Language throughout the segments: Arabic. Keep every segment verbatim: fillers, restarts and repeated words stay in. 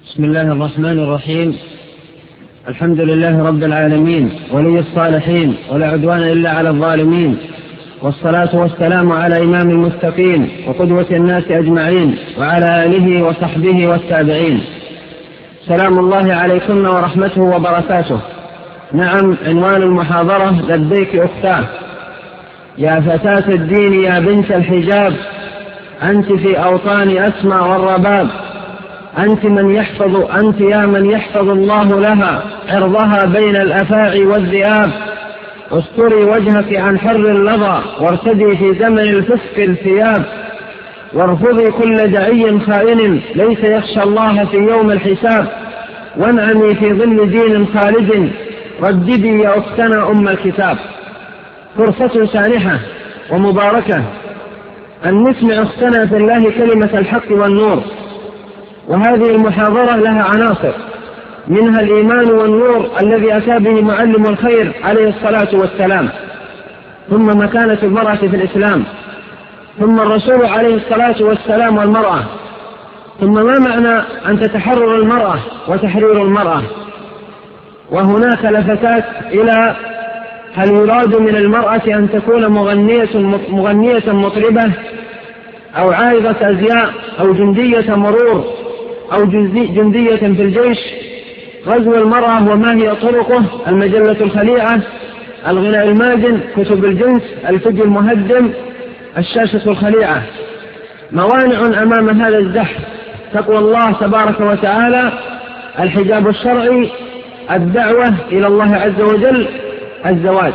بسم الله الرحمن الرحيم. الحمد لله رب العالمين ولي الصالحين ولا عدوان إلا على الظالمين، والصلاة والسلام على إمام المتقين وقدوة الناس أجمعين وعلى آله وصحبه والتابعين. سلام الله عليكم ورحمته وبركاته. نعم، عنوان المحاضرة: لبيك أختاه. يا فتاة الدين يا بنت الحجاب، أنت في أوطان أسمى والرباب، أنت من يحفظ أنت يا من يحفظ الله لها عرضها بين الأفاعي والذئاب. استري وجهك عن حر اللظى وارتدي في زمن الفسق الثياب، وارفضي كل دعي خائن ليس يخشى الله في يوم الحساب، وانعمي في ظل دين خالد رددي يا أختنا أم الكتاب. فرصة سانحة ومباركة أن نسمع أختنا في الله كلمة الحق والنور. وهذه المحاضرة لها عناصر، منها الإيمان والنور الذي أتى به معلم الخير عليه الصلاة والسلام، ثم مكانة المرأة في الإسلام، ثم الرسول عليه الصلاة والسلام والمرأة، ثم ما معنى أن تتحرر المرأة وتحرير المرأة. وهناك لفتات إلى هل يراد من المرأة أن تكون مغنية, مغنية مطربة أو عارضة أزياء أو جندية مرور أو جندية في الجيش. غزو المرأة وما هي طرقه، المجلة الخليعة، الغناء الماجن، كتب الجنس، الفيديو المهدم، الشاشة الخليعة. موانع أمام هذا الزحف: تقوى الله تبارك وتعالى، الحجاب الشرعي، الدعوة إلى الله عز وجل، الزواج.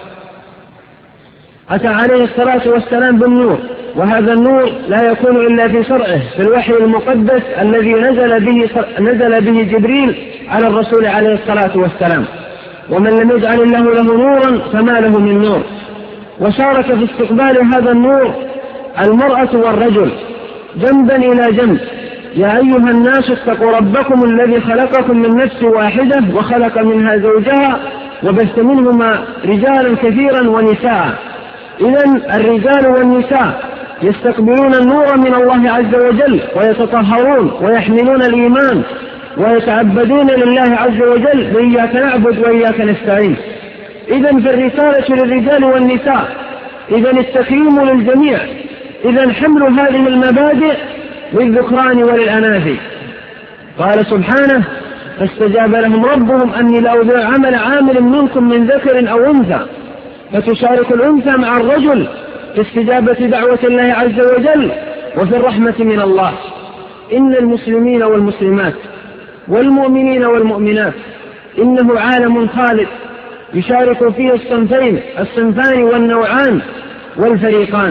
أتى عليه الصلاة والسلام بالنور، وهذا النور لا يكون إلا في شرعه، في الوحي المقدس الذي نزل به, نزل به جبريل على الرسول عليه الصلاة والسلام. ومن لم يجعل الله له نورا فما له من نور. وشارك في استقبال هذا النور المرأة والرجل جنبا إلى جنب. يا أيها الناس اتقوا ربكم الذي خلقكم من نفس واحدة وخلق منها زوجها وبث منهما رجالا كثيرا ونساء. إذن الرجال والنساء يستقبلون النور من الله عز وجل ويتطهرون ويحملون الإيمان ويتعبدون لله عز وجل بإياك نعبد وإياك نستعين. إذن في الرسالة للرجال والنساء، إذن التكريم للجميع، إذن حمل هذه المبادئ للذكران وللأناثي. قال سبحانه: فاستجاب لهم ربهم أني لا أضيع عمل عامل منكم من ذكر أو أنثى. فتشارك الأنثى مع الرجل في استجابة دعوة الله عز وجل وفي الرحمة من الله. إن المسلمين والمسلمات والمؤمنين والمؤمنات إنه عالم خالد يشارك فيه الصنفين الصنفان والنوعان والفريقان.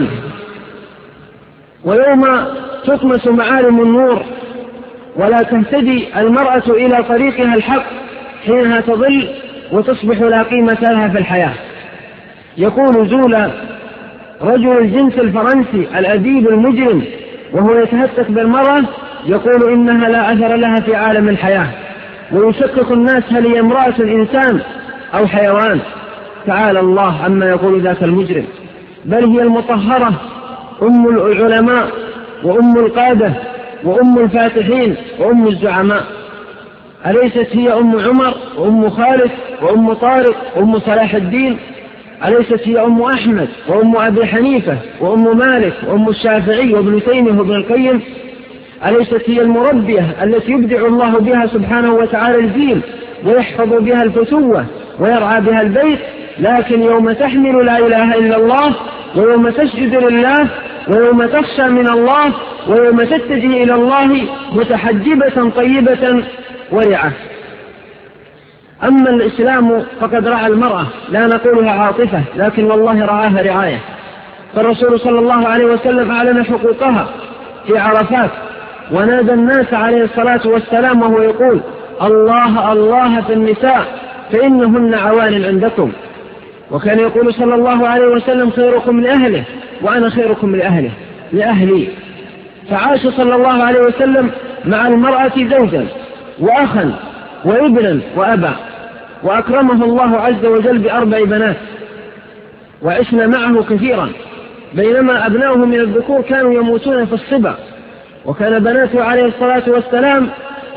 ويوم تطمس معالم النور ولا تهتدي المرأة إلى طريقها الحق حينها تضل وتصبح لا قيمة لها في الحياة. يقول زولا رجل الجنس الفرنسي الأديب المجرم وهو يتهتك بالمرأة، يقول إنها لا أثر لها في عالم الحياة، ويشكك الناس هل هي امرأة إنسان أو حيوان. تعالى الله عما يقول ذاك المجرم، بل هي المطهرة، أم العلماء وأم القادة وأم الفاتحين وأم الزعماء. أليست هي أم عمر وأم خالد وأم طارق وأم صلاح الدين؟ أليست هي أم أحمد وأم أبي حنيفة وأم مالك وأم الشافعي وابن تيمية وابن القيم؟ أليست هي المربية التي يبدع الله بها سبحانه وتعالى الجيل ويحفظ بها الفتوة ويرعى بها البيت؟ لكن يوم تحمل لا إله إلا الله، ويوم تسجد لله، ويوم تخشى من الله، ويوم تتجه إلى الله متحجبة طيبة ورعة. أما الإسلام فقد رعى المرأة، لا نقولها عاطفة، لكن والله رعاها رعاية. فالرسول صلى الله عليه وسلم أعلن حقوقها في عرفات، ونادى الناس عليه الصلاة والسلام وهو يقول: الله الله في النساء فإنهن عوان عندكم. وكان يقول صلى الله عليه وسلم: خيركم لأهله وأنا خيركم لأهله لأهلي. فعاش صلى الله عليه وسلم مع المرأة زوجا وأخا وابنا وأبا، وأكرمه الله عز وجل بأربع بنات، وعشنا معه كثيرا، بينما أبناؤه من الذكور كانوا يموتون في الصبا، وكان بناته عليه الصلاة والسلام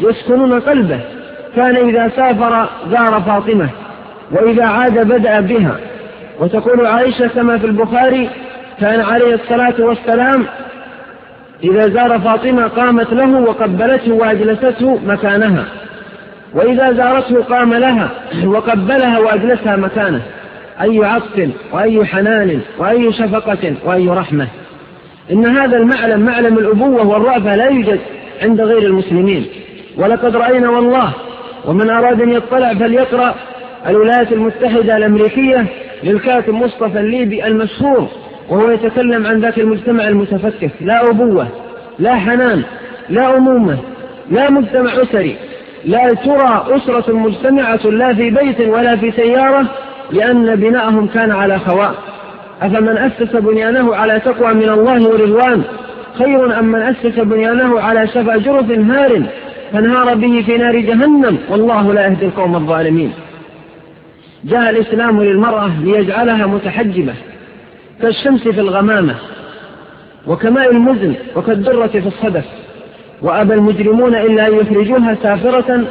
يسكنون قلبه. كان إذا سافر زار فاطمة، وإذا عاد بدأ بها. وتقول عائشة كما في البخاري: كان عليه الصلاة والسلام إذا زار فاطمة قامت له وقبلته وأجلسته مكانها، وإذا زارته قام لها وقبلها وأجلسها مكانه. أي عطف وأي حنان وأي شفقة وأي رحمة! إن هذا المعلم، معلم الأبوة والرأفة، لا يوجد عند غير المسلمين. ولقد رأينا والله، ومن أراد أن يطلع فليقرأ الولايات المتحدة الأمريكية للكاتب مصطفى الليبي المشهور، وهو يتكلم عن ذاك المجتمع المتفكك. لا أبوة، لا حنان، لا أمومة، لا مجتمع أسري، لا ترى أسرة مجتمعة لا في بيت ولا في سيارة، لأن بناءهم كان على خواء. أفمن أسس بنيانه على تقوى من الله ورضوان خير أم من أسس بنيانه على شفا جرف هار فانهار به في نار جهنم والله لا يهدي القوم الظالمين. جاء الإسلام للمرأة ليجعلها متحجبة كالشمس في الغمامة وكماء المزن وكالدرة في الصدف، وأبى المجرمون إلا أن يخرجوها سافرة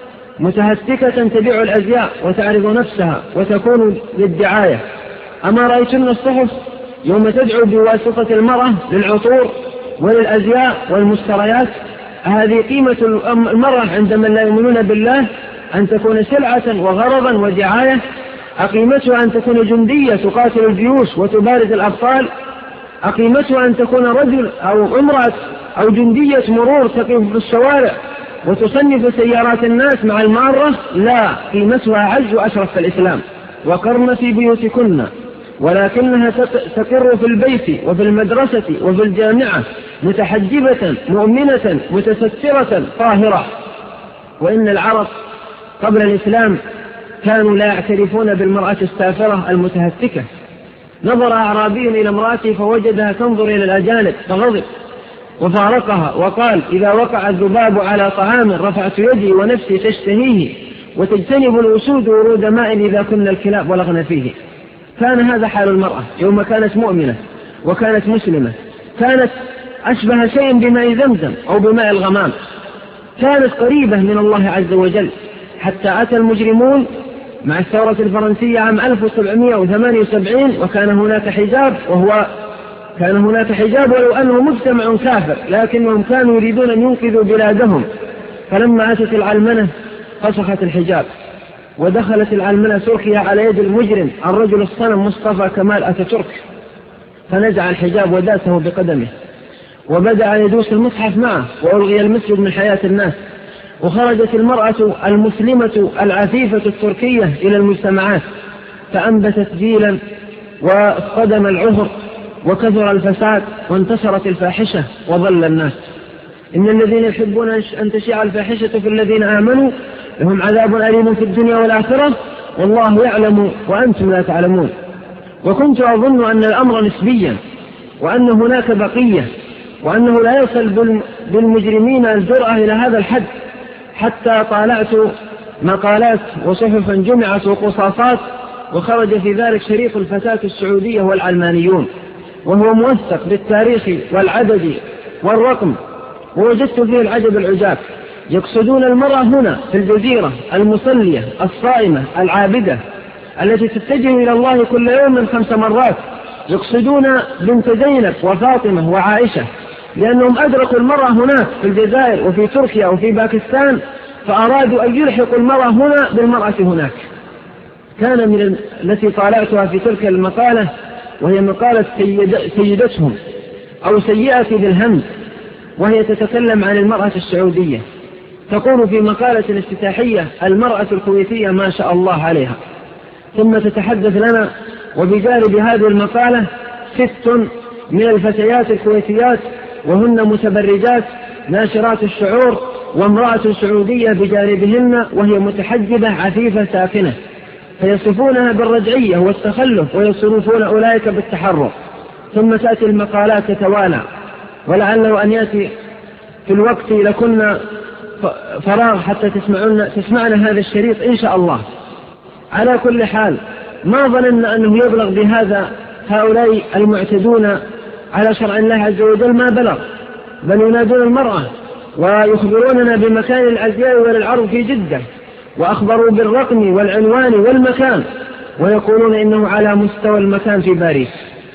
متهتكة تبيع الأزياء وتعرض نفسها وتكون للدعاية. أما رأيتن الصحف يوم تدعو بواسطة المرأة للعطور وللأزياء والمشتريات؟ هذه قيمة المرأة عند من لا يؤمنون بالله، أن تكون سلعة وغرضا ودعاية؟ أقيمتها أن تكون جندية تقاتل الجيوش وتبارز الأبطال؟ أقيمتها أن تكون رجل أو امرأة أو جندية مرور تقف في الشوارع وتصنف سيارات الناس مع المارة؟ لا، قيمتها عز وأشرف في الإسلام. وقرن في بيوتكن ولكنها تقر في البيت وفي المدرسة وفي الجامعة متحجبة مؤمنة متسترة طاهرة. وإن العرب قبل الإسلام كانوا لا يعترفون بالمرأة السافرة المتهتكة. نظر أعرابي إلى امرأته فوجدها تنظر إلى الأجانب فغضب وفارقها وقال: إذا وقع الذباب على طعام رفعت يدي ونفسي تشتهيه، وتجتنب الأسود ورود ماء إذا كنا الكلاب ولغن فيه. كان هذا حال المرأة يوم كانت مؤمنة وكانت مسلمة، كانت أشبه شيء بماء زمزم أو بماء الغمام، كانت قريبة من الله عز وجل، حتى أتى المجرمون مع الثورة الفرنسية عام ألف وسبعمائة وثمانية وسبعين وكان هناك حجاب، وهو كان هناك حجاب ولو أنه مجتمع كافر، لكنهم كانوا يريدون أن ينقذوا بلادهم. فلما أتت العلمنة فسخت الحجاب، ودخلت العلمنة تركيا على يد المجرم الرجل الصنم مصطفى كمال أتاتورك، فنزع الحجاب وداسه بقدمه وبدأ يدوس المصحف معه، وألغي المسجد من حياة الناس. وخرجت المرأة المسلمة العفيفة التركية إلى المجتمعات فأنبتت جيلا وقدم العهر وكثر الفساد وانتشرت الفاحشة وضل الناس. إن الذين يحبون أن تشيع الفاحشة في الذين آمنوا لهم عذاب أليم في الدنيا والآخرة والله يعلم وأنتم لا تعلمون. وكنت أظن أن الأمر نسبيا وأن هناك بقية وأنه لا يصل بالمجرمين الجرأة إلى هذا الحد، حتى طالعت مقالات وصحفا جمعت وقصاصات وخرج في ذلك شريط الفتاة السعودية والعلمانيون، وهو موثق بالتاريخ والعدد والرقم، ووجدت فيه العجب العجاب. يقصدون المرأة هنا في الجزيرة المصلية الصائمة العابدة التي تتجه إلى الله كل يوم من خمس مرات، يقصدون بنت زينب وفاطمة وعائشة، لأنهم أدركوا المرأة هناك في الجزائر وفي تركيا وفي باكستان، فأرادوا أن يلحقوا المرأة هنا بالمرأة هناك. كان من التي طالعتها في تلك المقالة وهي مقالة سيد سيدتهم أو سيئة بالهمز، وهي تتكلم عن المرأة السعودية، تقول في مقالة افتتاحية: المرأة الكويتية ما شاء الله عليها. ثم تتحدث لنا وبجانب هذه المقالة ست من الفتيات الكويتيات وهن متبرجات ناشرات الشعور، وامرأة سعودية بجانبهن وهي متحجبة عفيفة ساكنة، فيصفونها بالرجعية والتخلف ويصرفون أولئك بالتحرر. ثم تأتي المقالات تتوالى، ولعله أن يأتي في الوقت لكنا فراغ حتى تسمعنا, تسمعنا هذا الشريط إن شاء الله. على كل حال ما ظننا أنه يبلغ بهذا هؤلاء المعتدون على شرع الله عز وجل، ما بلغ، بل ينادون المرأة ويخبروننا بمكان الأزياء وللعرض في جدة، وأخبروا بالرقم والعنوان والمكان، ويقولون إنه على مستوى المكان في باريس.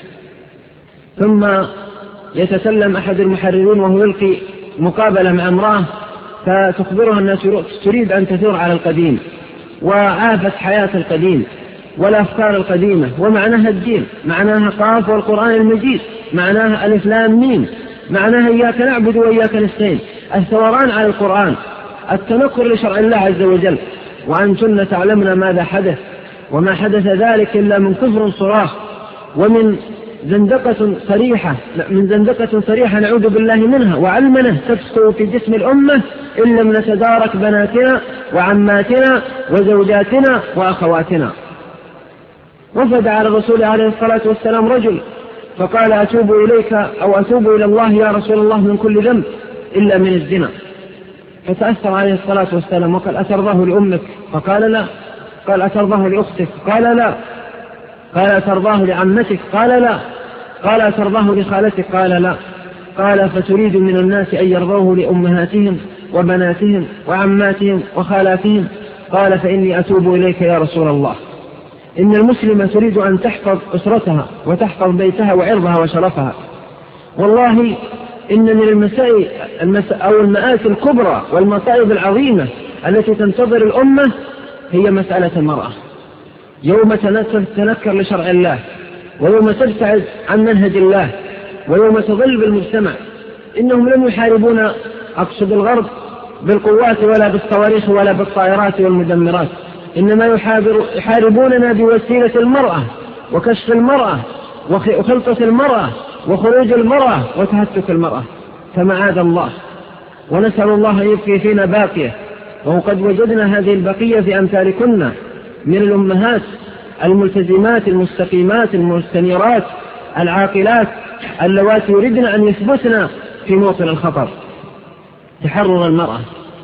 ثم يتكلم أحد المحررين وهو يلقي مقابلة مع امرأة فتخبرها أنها تريد أن تثور على القديم وعافت حياة القديم والأفكار القديمة، ومعناها الدين، معناها قاف والقرآن المجيد، معناها ألف لام ميم، معناها إياك نعبد وإياك نستعين، الثوران على القرآن، التنكر لشرع الله عز وجل. وأنتن تعلمن ماذا حدث، وما حدث ذلك إلا من كفر صراخ ومن زندقة صريحة من زندقة صريحة نعوذ بالله منها، وعلمنه تفسد في جسم الأمة إن لم نتدارك بناتنا وعماتنا وزوجاتنا وأخواتنا. وفد على الرسول عليه الصلاة والسلام رجل فقال أتوب إليك أو أتوب إلى الله يا رسول الله من كل ذنب إلا من الزنا. فتأثر عليه الصلاة والسلام وقال أترضاه لأمك؟ فقال لا. قال أترضاه لأختك؟ قال لا. قال أترضاه لعمتك؟ قال لا. قال أترضاه لخالتك؟ قال لا. قال فتريد من الناس أن يرضوه لأمهاتهم وبناتهم وعماتهم وخالاتهم؟ قال فإني أتوب إليك يا رسول الله. إن المسلمة تريد أن تحفظ أسرتها وتحفظ بيتها وعرضها وشرفها. والله إن من المسائل أو المآسي الكبرى والمصائب العظيمة التي تنتظر الأمة هي مسألة المرأة. يوم تنكر لشرع الله، ويوم تبتعد عن منهج الله، ويوم تضل بالمجتمع. إنهم لم يحاربون أقصد الغرب بالقوات ولا بالصواريخ ولا بالطائرات والمدمرات، إنما يحاربوننا بوسيلة المرأة وكشف المرأة وخلطة المرأة وخروج المرأة وتهتك المرأة. فمعاذ الله، ونسأل الله أن يبقي فينا باقية، وقد وجدنا هذه البقية في أمثالكن من الأمهات الملتزمات المستقيمات المستنيرات العاقلات اللواتي يريدن أن يثبتن في موطن الخطر. تحرر المرأة.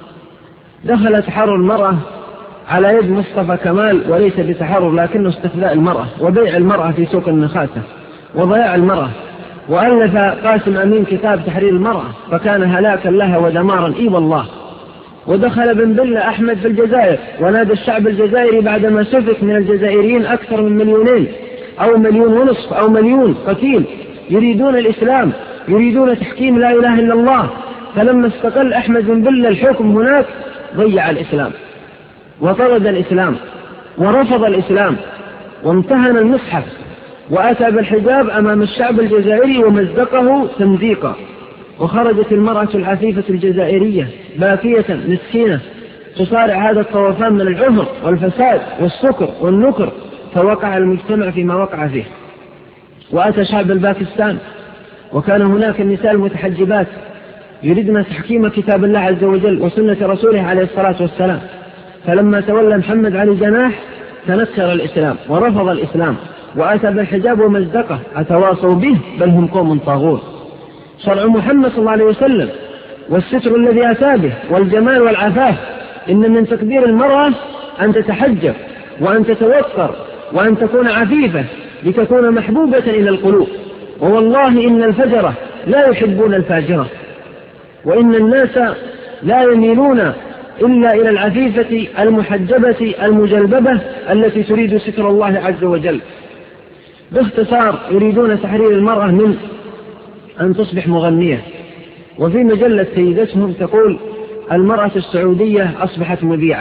دخل تحرر المرأة على يد مصطفى كمال، وليس بتحرر لكنه استخلاء المرأة وبيع المرأة في سوق النخاسة وضياع المرأة. وألف قاسم أمين كتاب تحرير المرأة فكان هلاكا لها ودمارا إي والله. ودخل بن بلة أحمد في الجزائر ونادى الشعب الجزائري بعدما سفك من الجزائريين أكثر من مليونين أو مليون ونصف أو مليون قتيل يريدون الإسلام، يريدون تحكيم لا إله إلا الله. فلما استقل أحمد بن بلة الحكم هناك ضيع الإسلام وطرد الإسلام ورفض الإسلام وامتهن المصحف وأتى بالحجاب أمام الشعب الجزائري ومزقه تمزيقا. وخرجت المرأة العفيفة الجزائرية باكية مسكينة تصارع هذا الطوفان من العهر والفساد والسكر والنكر، فوقع المجتمع فيما وقع فيه. وأتى شعب الباكستان وكان هناك النساء المتحجبات يريدن تحكيم كتاب الله عز وجل وسنة رسوله عليه الصلاة والسلام. فلما تولى محمد علي جناح تنكر الإسلام ورفض الإسلام وأتى بالحجاب ومزدقه أتواصوا به بل هم قوم طاغون. شرع محمد صلى الله عليه وسلم والستر الذي أتى به والجمال والعفاف، إن من تقدير المرأة أن تتحجب وأن تتوقر وأن تكون عفيفة لتكون محبوبة إلى القلوب. ووالله إن الفجرة لا يحبون الفاجرة، وإن الناس لا يميلون إلا إلى العفيفة المحجبة المجلببة التي تريد ستر الله عز وجل. باختصار يريدون تحرير المرأة من أن تصبح مغنية. وفي مجلة سيدتهم تقول المرأة السعودية أصبحت مذيعة،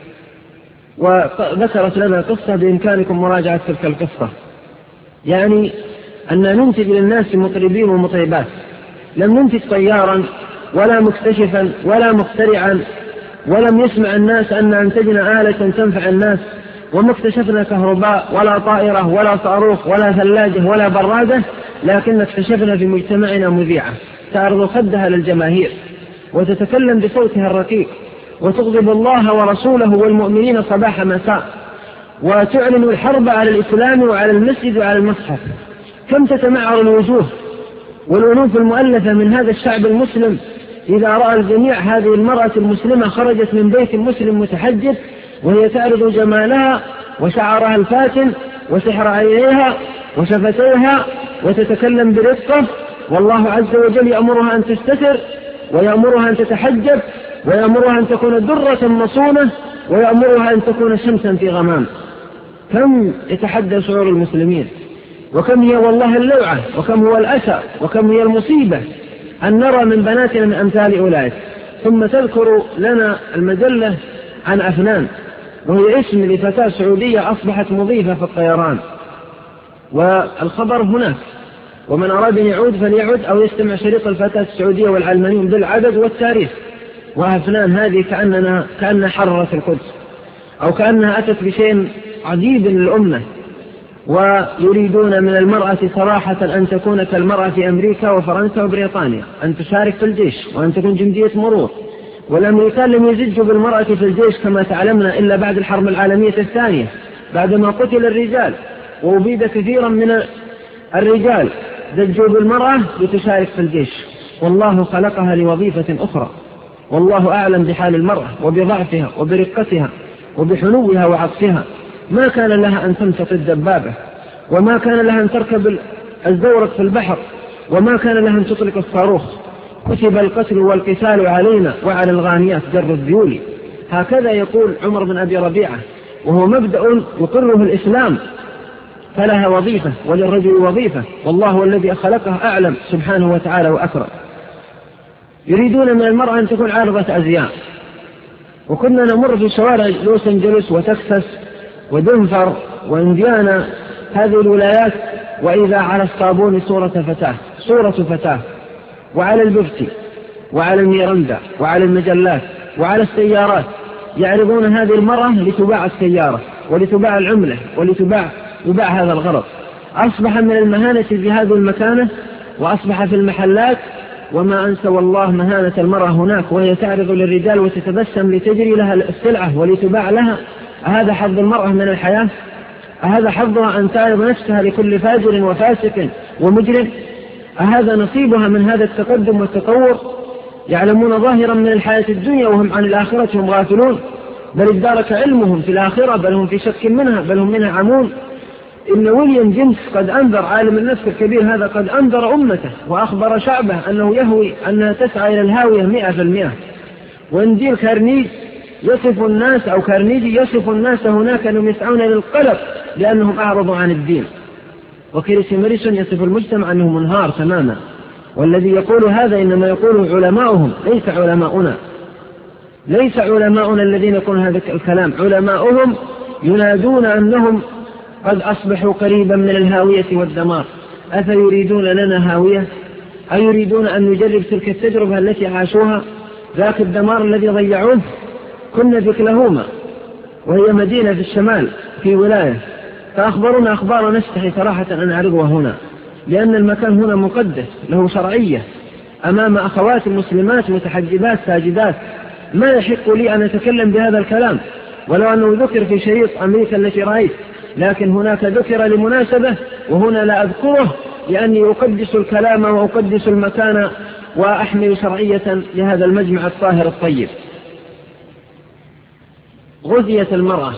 وذكرت لنا قصة بإمكانكم مراجعة تلك القصة. يعني أن ننتج للناس مطربين ومطربات، لم ننتج طيارا ولا مكتشفا ولا مخترعا، ولم يسمع الناس أن أنتجنا آلة تنفع الناس، وما اكتشفنا كهرباء ولا طائرة ولا صاروخ ولا ثلاجة ولا برادة، لكن اكتشفنا في مجتمعنا مذيعة تعرض خدها للجماهير وتتكلم بصوتها الرقيق وتغضب الله ورسوله والمؤمنين صباح مساء، وتعلن الحرب على الإسلام وعلى المسجد وعلى المصحف. كم تتمعر الوجوه والألوف المؤلفة من هذا الشعب المسلم إذا رأى الجميع هذه المرأة المسلمة خرجت من بيت مسلم متحجب وهي تعرض جمالها وشعرها الفاتن وسحر عينيها وشفتيها وتتكلم برقة، والله عز وجل يأمرها أن تستتر ويأمرها أن تتحجب، ويأمرها أن تكون درة مصونة، ويأمرها أن تكون شمسا في غمام. كم يتحدى شعور المسلمين، وكم هي والله اللوعة، وكم هو الأسى، وكم هي المصيبة أن نرى من بناتنا من أمثال أولئك. ثم تذكر لنا المجلة عن أفنان، وهي اسم لفتاة سعودية أصبحت مضيفة في الطيران، والخبر هناك، ومن أراد أن يعود فليعود أو يستمع شريط الفتاة السعودية والعلمانيون بالعدد والتاريخ. وأفنان هذه كأننا كأنها حررت القدس، أو كأنها أتت بشيء عجيب للأمة. ويريدون من المرأة صراحة أن تكون كالمرأة في أمريكا وفرنسا وبريطانيا، أن تشارك في الجيش وأن تكون جندية مرور. والأمريكان لم يزجوا بالمرأة في الجيش كما تعلمنا إلا بعد الحرب العالمية الثانية، بعدما قتل الرجال وأبيد كثيرا من الرجال، زجوا بالمرأة لتشارك في الجيش. والله خلقها لوظيفة أخرى، والله أعلم بحال المرأة وبضعفها وبرقتها وبحنوها وعطفها. ما كان لها أن تمسك الدبابة، وما كان لها أن تركب الزورق في البحر، وما كان لها أن تطلق الصاروخ. كتب القتل والقتال علينا وعلى الغانيات جر الذيول. هكذا يقول عمر بن أبي ربيعة، وهو مبدأ يقره الإسلام. فلها وظيفة وللرجل وظيفة، والله هو الذي خلقها أعلم سبحانه وتعالى وأكرم. يريدون من المرأة أن تكون عارضة أزياء. وكنا نمر في شوارع لوس أنجلوس وتكساس ودنفر وإنديانا، هذه الولايات، وإذا على الصابون صورة فتاة صورة فتاة وعلى البفتي وعلى الميرندا وعلى المجلات وعلى السيارات يعرضون هذه المرأة لتباع السيارة ولتباع العملة ولتباع يباع هذا الغرض. أصبح من المهانة في هذه المكانة، وأصبح في المحلات. وما أنسى والله مهانة المرأة هناك، وهي تعرض للرجال وتتبسم لتجري لها السلعة ولتباع لها. أهذا حظ المرأة من الحياة؟ أهذا حظها أن تعرض نفسها لكل فاجر وفاسق ومجرم؟ أهذا نصيبها من هذا التقدم والتطور؟ يعلمون ظاهرا من الحياة الدنيا وهم عن الآخرة هم غافلون، بل ادارك علمهم في الآخرة، بل هم في شك منها، بل هم منها عمون. إن ويليام جيمس قد أنذر، عالم النفس الكبير هذا، قد أنذر أمته وأخبر شعبه أنه يهوي أنها تسعى إلى الهاوية مئة في المئة. وإنديل كارنيج يصف الناس أو كارنيجي يصف الناس هناك أنهم يسعون للقلق لأنهم أعرضوا عن الدين. وكريسي ماريسون يصف المجتمع أنه منهار تماما. والذي يقول هذا إنما يقوله علماؤهم، ليس علماؤنا ليس علماؤنا الذين يقولون هذا الكلام. علماؤهم ينادون أنهم قد أصبحوا قريبا من الهاوية والدمار. أفيريدون لنا هاوية؟ أيريدون أن نجرب تلك التجربة التي عاشوها، ذاك الدمار الذي ضيعوه؟ كنا في كلاهوما، وهي مدينة في الشمال في ولاية، فأخبرنا أخبار نستحي صراحة أن نعرضها هنا، لأن المكان هنا مقدس له شرعية أمام أخوات المسلمات متحجبات ساجدات. ما يحق لي أن أتكلم بهذا الكلام ولو أنه ذكر في شريط أمريكا التي رأيت، لكن هناك ذكر لمناسبة، وهنا لا أذكره لأني أقدس الكلام وأقدس المكان وأحمل شرعية لهذا المجمع الطاهر الطيب. غزيت المرأة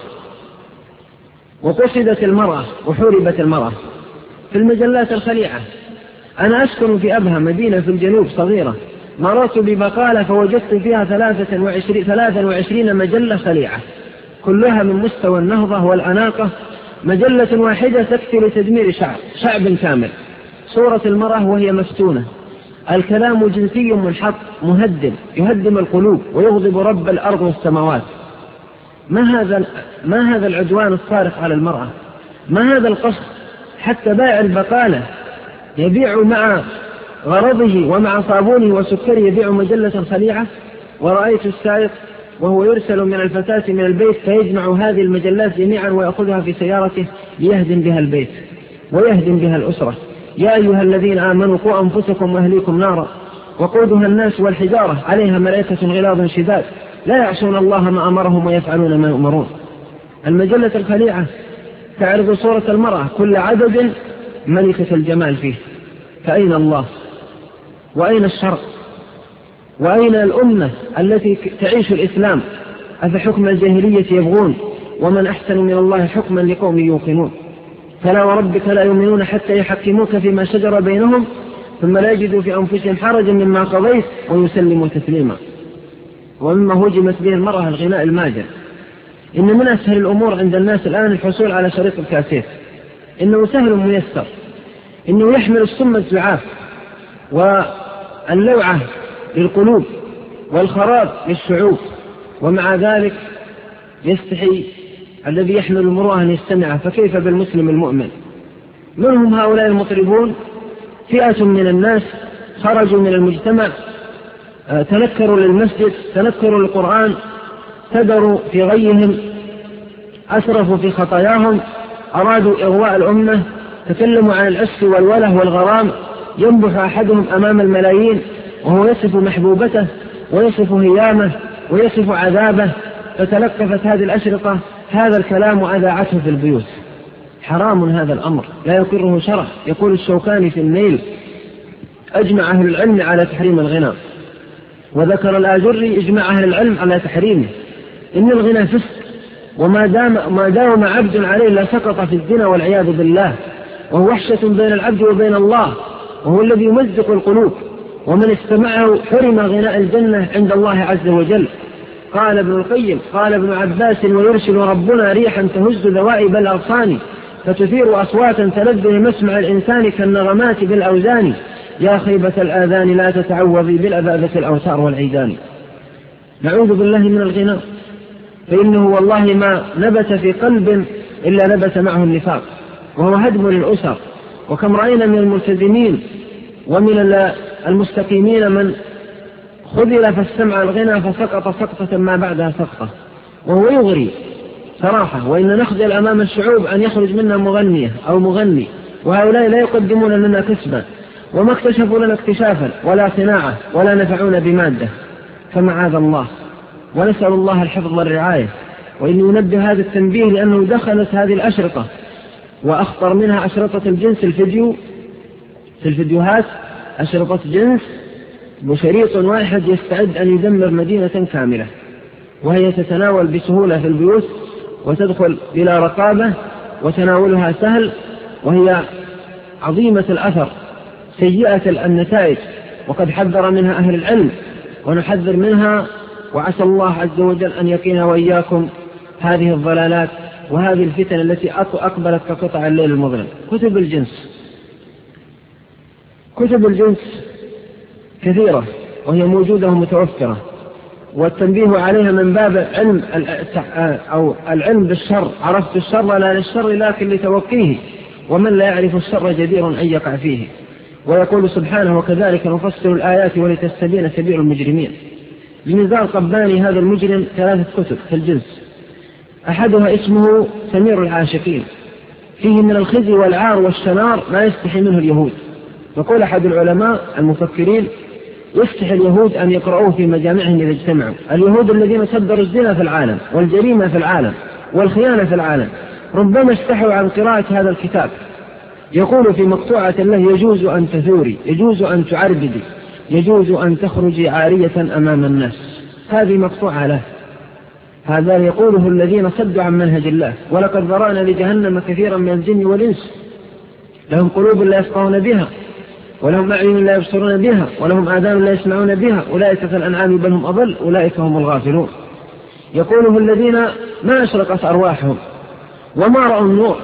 وقصدت المرأة وحوربت المرأة في المجلات الخليعة. أنا أسكن في أبها، مدينة في الجنوب صغيرة، مررت ببقالة فوجدت فيها ثلاثة وعشرين, ثلاثة وعشرين مجلة خليعة، كلها من مستوى النهضة والأناقة، مجلة واحدة تكفي لتدمير شعب شعب كامل. صورة المرأة وهي مفتونة، الكلام جنسي منحط مهدم يهدم القلوب ويغضب رب الأرض والسماوات. ما هذا ما هذا العدوان الصارخ على المرأة؟ ما هذا القصد؟ حتى بائع البقالة يبيع مع غرضه ومع صابونه وسكره يبيع مجلة خليعة. ورأيت السائق وهو يرسل من الفتاة من البيت فيجمع هذه المجلات جميعا ويأخذها في سيارته ليهدم بها البيت ويهدم بها الأسرة. يا أيها الذين آمنوا قوا أنفسكم وأهليكم نارا وقودها الناس والحجارة عليها ملائكة غلاظ شداد لا يعصون الله ما أمرهم ويفعلون ما يؤمرون. المجلة الخليعة تعرض صورة المرأة كل عدد ملكة الجمال فيه. فأين الله؟ وأين الشرع؟ وأين الأمة التي تعيش الإسلام؟ أفحكم الجاهلية يبغون ومن أحسن من الله حكما لقوم يوقنون. فلا وربك لا يؤمنون حتى يحكموك فيما شجر بينهم ثم لا يجدوا في أنفسهم حرجا مما قضيت ويسلموا تسليما. ومما هجمت به المرأة الغناء الماجن. إن من أسهل الأمور عند الناس الآن الحصول على شريط الكاسيت، إنه سهل ميسر، إنه يحمل السم الزعاف واللوعة للقلوب والخراب للشعوب، ومع ذلك يستحي الذي يحمل المروءة أن يستمع، فكيف بالمسلم المؤمن؟ منهم هؤلاء المطربون فئة من الناس خرجوا من المجتمع، تنكروا للمسجد، تنكروا للقرآن، سدروا في غيهم، أسرفوا في خطاياهم، أرادوا إغواء الأمة، تكلموا عن العشق والوله والغرام. ينبح أحدهم أمام الملايين وهو يصف محبوبته ويصف هيامه ويصف عذابه، فتلقفت هذه الأشرطة هذا الكلام وأذاعته في البيوت. حرام هذا الأمر، لا يقره شرع. يقول الشوكاني في النيل: أجمع أهل العلم على تحريم الغنى، وذكر الآجري إجماع أهل العلم على تحريمه. إن الغنى فسق، وما دام ما داوم عبد عليه لا سقط في الزنا والعياذ بالله، وهو وحشة بين العبد وبين الله، وهو الذي يمزق القلوب، ومن استمعه حرم غناء الجنة عند الله عز وجل. قال ابن القيم: قال ابن عباس: ويرسل ربنا ريحا تهز ذوائب الأغصان، فتثير أصواتا تلذ مسمع الإنسان كالنغمات بالأوزان. يا خيبة الآذان لا تتعوضي بالأذاذة الأوتار والعيدان. نعوذ بالله من الغناء، فإنه والله ما نبت في قلب إلا نبت معه النفاق، وهو هدم للأسر. وكم رأينا من الملتزمين ومن المستقيمين من خذل فاستمع الغنى فسقط سقطة ما بعدها سقطة، وهو يغري صراحة. وإن نخجل أمام الشعوب أن يخرج منا مغنية أو مغني، وهؤلاء لا يقدمون لنا كسبا، وما اكتشفوا لنا اكتشافا ولا صناعة ولا نفعون بمادة، فمعاذ الله. ونسأل الله الحفظ والرعاية. وإن ينبه هذا التنبيه لأنه دخلت هذه الأشرطة، وأخطر منها أشرطة الجنس الفيديو في الفيديوهات، أشرطة جنس بشريط واحد يستعد أن يدمر مدينة كاملة، وهي تتناول بسهولة في البيوت وتدخل بلا رقابة، وتناولها سهل، وهي عظيمة الأثر سيئة النتائج، وقد حذر منها أهل العلم ونحذر منها. وعسى الله عز وجل أن يقينا وإياكم هذه الضلالات وهذه الفتن التي أقبلت كقطع الليل المظلم. كتب الجنس كتب الجنس كثيرة وهي موجودة ومتوفرة، والتنبيه عليها من باب علم أو العلم بالشر. عرفت الشر لا للشر لكن لتوقيه، ومن لا يعرف الشر جدير أن يقع فيه. ويقول سبحانه: وكذلك نفصل الآيات ولتستبين سبيل المجرمين. لنزار قباني هذا المجرم ثلاثة كتب في الجنس، أحدها اسمه سمير العاشقين، فيه من الخزي والعار والشنار ما يستحي منه اليهود. يقول أحد العلماء المفكرين: يستحي اليهود أن يقرؤوه في مجامعهم إذا اجتمعوا. اليهود الذين صدروا الزنا في العالم والجريمة في العالم والخيانة في العالم ربما استحوا عن قراءة هذا الكتاب. يقول في مقطوعة له: يجوز أن تثوري، يجوز أن تعربدي، يجوز أن تخرجي عارية أمام الناس. هذه مقطوعة له. هذا يقوله الذين صدوا عن منهج الله. ولقد ذرأنا لجهنم كثيرا من الجن والإنس، لهم قلوب لا يفقهون بها، ولهم أعين لا يبصرون بها، ولهم آذان لا يسمعون بها، أولئك كالأنعام بل هم أضل، أولئك هم الغافلون. يقوله الذين ما أشرقت أرواحهم وما رأوا النور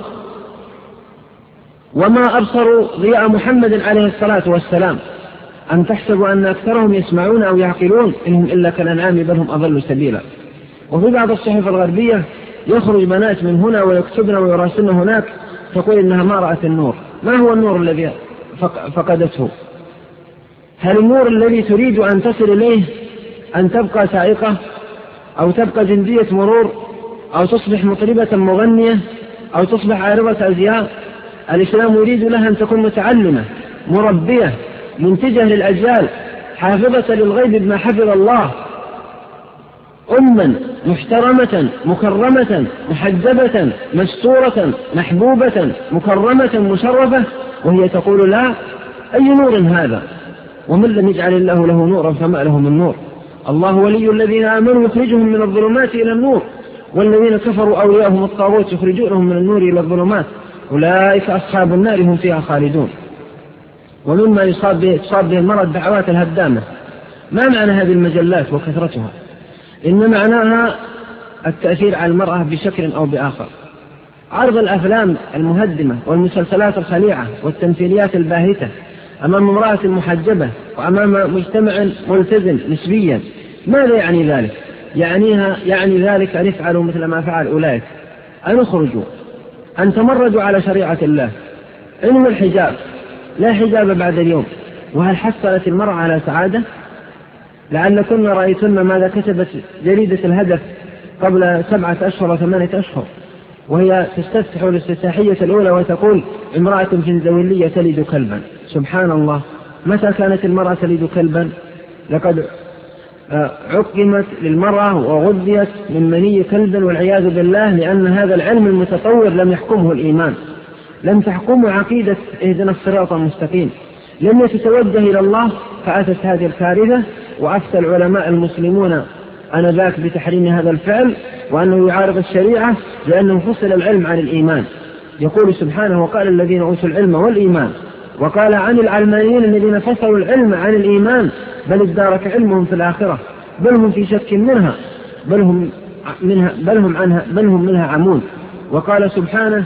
وما أبصروا ضياء محمد عليه الصلاة والسلام، أن تحسبوا أن أكثرهم يسمعون أو يعقلون، إنهم إلا كالأنعام بل هم أضل سبيلا. وفي بعض الصحف الغربية يخرج بنات من هنا ويكتبن ويراسلن هناك، تقول إنها ما رأت النور. ما هو النور الذي فقدته؟ هل النور الذي تريد أن تصل إليه أن تبقى سائقة أو تبقى جندية مرور أو تصبح مطربة مغنية أو تصبح عارضة أزياء؟ الإسلام يريد لها أن تكون متعلمة مربية منتجة للأجيال، حافظة للغيب بما حفظ الله، أما محترمة مكرمة محجبة مستورة محبوبة مكرمة مشرفة، وهي تقول: لا، أي نور هذا؟ ومن لم يجعل الله له نورا فما له من نور. الله ولي الذين آمنوا يخرجهم من الظلمات إلى النور، والذين كفروا أولياءهم الطاغوت يخرجونهم من النور إلى الظلمات، أولئك أصحاب النار هم فيها خالدون. ومما يصاب به, تصاب به المرأة الدعوات الهدامة. ما معنى هذه المجلات وكثرتها؟ إن معناها التأثير على المرأة بشكل أو بآخر. عرض الأفلام المهدمة والمسلسلات الخليعة والتمثيليات الباهتة أمام امرأة محجبة وأمام مجتمع ملتزم نسبيا، ماذا يعني ذلك؟ يعنيها يعني ذلك أن يفعلوا مثل ما فعل أولئك، أن يخرجوا، أن تمردوا على شريعة الله. علم الحجاب، لا حجاب بعد اليوم. وهل حصلت المرأة على سعادة؟ لعلكن رأيتن ماذا كتبت جريدة الهدف قبل سبعة أشهر وثمانية أشهر، وهي تستفتح الاستفتاحية الأولى وتقول امرأة فنزويلية تلد كلبا. سبحان الله، متى كانت المرأة تلد كلبا؟ لقد عقمت للمرأة وغذيت من مني كلب والعياذ بالله، لأن هذا العلم المتطور لم يحكمه الإيمان، لم تحكمه عقيدة اهدنا الصراط المستقيم، لم يتوجه إلى الله، فأتت هذه الكارثة. وأفتى العلماء المسلمون آنذاك بتحريم هذا الفعل وأنه يعارض الشريعة، لأنه فصل العلم عن الإيمان. يقول سبحانه وقال الذين أوتوا العلم والإيمان، وقال عن العلمانيين الذين فصلوا العلم عن الإيمان بل ادارك علمهم في الآخرة بل هم في شك منها بل هم منها بل هم عنها بل هم منها عمون. وقال سبحانه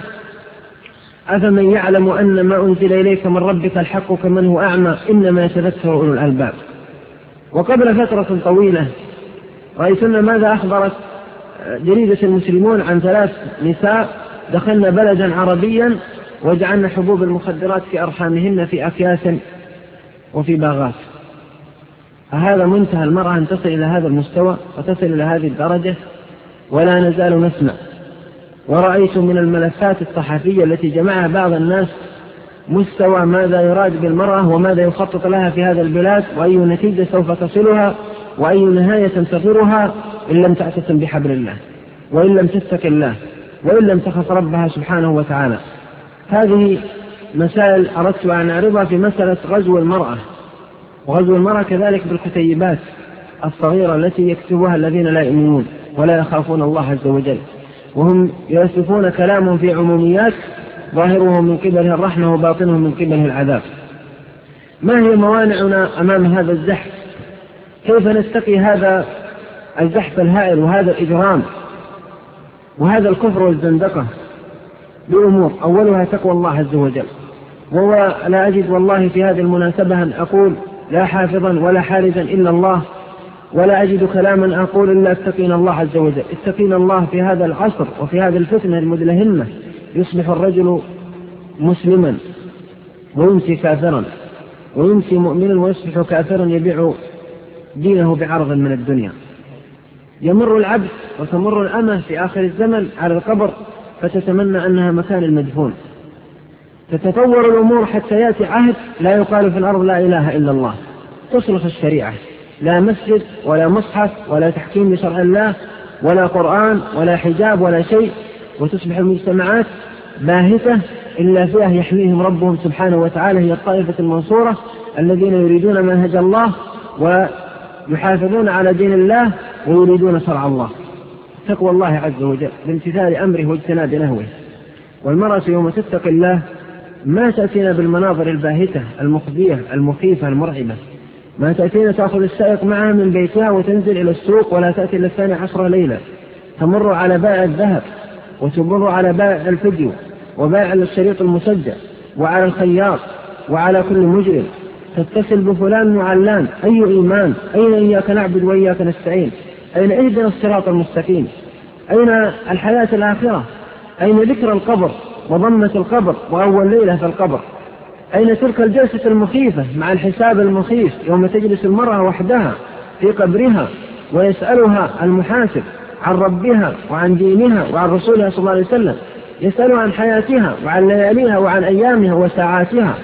أفمن يعلم أن ما أنزل إليك من ربك الحق كمن هو أعمى إنما يتذكر أولو الألباب. وقبل فترة طويلة رأيتنا ماذا أخبرت جريدة المسلمون عن ثلاث نساء دخلن بلدا عربيا وجعلن حبوب المخدرات في أرحامهن في أكياس وفي باغات. هذا منتهى المرأة أن تصل إلى هذا المستوى وتصل إلى هذه الدرجة؟ ولا نزال نسمع. ورأيت من الملفات الصحفية التي جمعها بعض الناس مستوى ماذا يراد بالمرأة وماذا يخطط لها في هذا البلاد، وأي نتيجة سوف تصلها، وأي نهاية تنتظرها إن لم تعتصم بحبل الله، وإن لم تتق الله، وإن لم تخف ربها سبحانه وتعالى. هذه مسائل أردت أن أعرضها في مسألة غزو المرأة، وغزو المرأة كذلك بالكتيبات الصغيرة التي يكتبها الذين لا يؤمنون ولا يخافون الله عز وجل، وهم يصفون كلامهم في عموميات ظاهره من قبله الرحمة وباطنه من قبله العذاب. ما هي موانعنا أمام هذا الزحف؟ كيف نستقي هذا الزحف الهائل وهذا الإجرام وهذا الكفر والزندقة؟ بأمور أولها تقوى الله عز وجل. وهو لا أجد والله في هذه المناسبة أن أقول لا حافظا ولا حارزا إلا الله، ولا أجد كلاما أقول إلا اتقين الله عز وجل. اتقين الله في هذا العصر وفي هذه الفتنة المدلهمة. يصبح الرجل مسلما ويمسي كافرا، ويمسي مؤمنا ويصبح كافرا يبيع دينه بعرض من الدنيا. يمر العبد وتمر الأمة في آخر الزمن على القبر فتتمنى أنها مكان المدفون. تتطور الأمور حتى يأتي عهد لا يقال في الأرض لا إله إلا الله، تصرخ الشريعة، لا مسجد ولا مصحف ولا تحكيم لشرع الله ولا قرآن ولا حجاب ولا شيء، وتصبح المجتمعات باهتة إلا فيها يحميهم ربهم سبحانه وتعالى، هي الطائفة المنصورة الذين يريدون منهج الله ويحافظون على دين الله ويريدون شرع الله. تقوى الله عز وجل بامتثال أمره واجتناب نهوه. والمرأة يوم تتقي الله ما تأتينا بالمناظر الباهتة المخزية المخيفة المرعبة، ما تأتينا تأخذ السائق معها من بيتها وتنزل إلى السوق ولا تأتي إلى الثاني عشر ليلة، تمر على بائع الذهب وتمر على بائع الفيديو وبائع الشريط المسجل وعلى الخياط وعلى كل مجرم، تتصل بفلان وعلان. أي إيمان؟ أين إياك نعبد وإياك نستعين؟ أين اهدنا الصراط المستقيم؟ أين الحياة الآخرة؟ أين ذكر القبر وضمة القبر وأول ليلة في القبر؟ أين تلك الجلسة المخيفة مع الحساب المخيف يوم تجلس المرأة وحدها في قبرها ويسألها المحاسب عن ربها وعن دينها وعن رسولها صلى الله عليه وسلم، يسألها عن حياتها وعن لياليها وعن أيامها وساعاتها.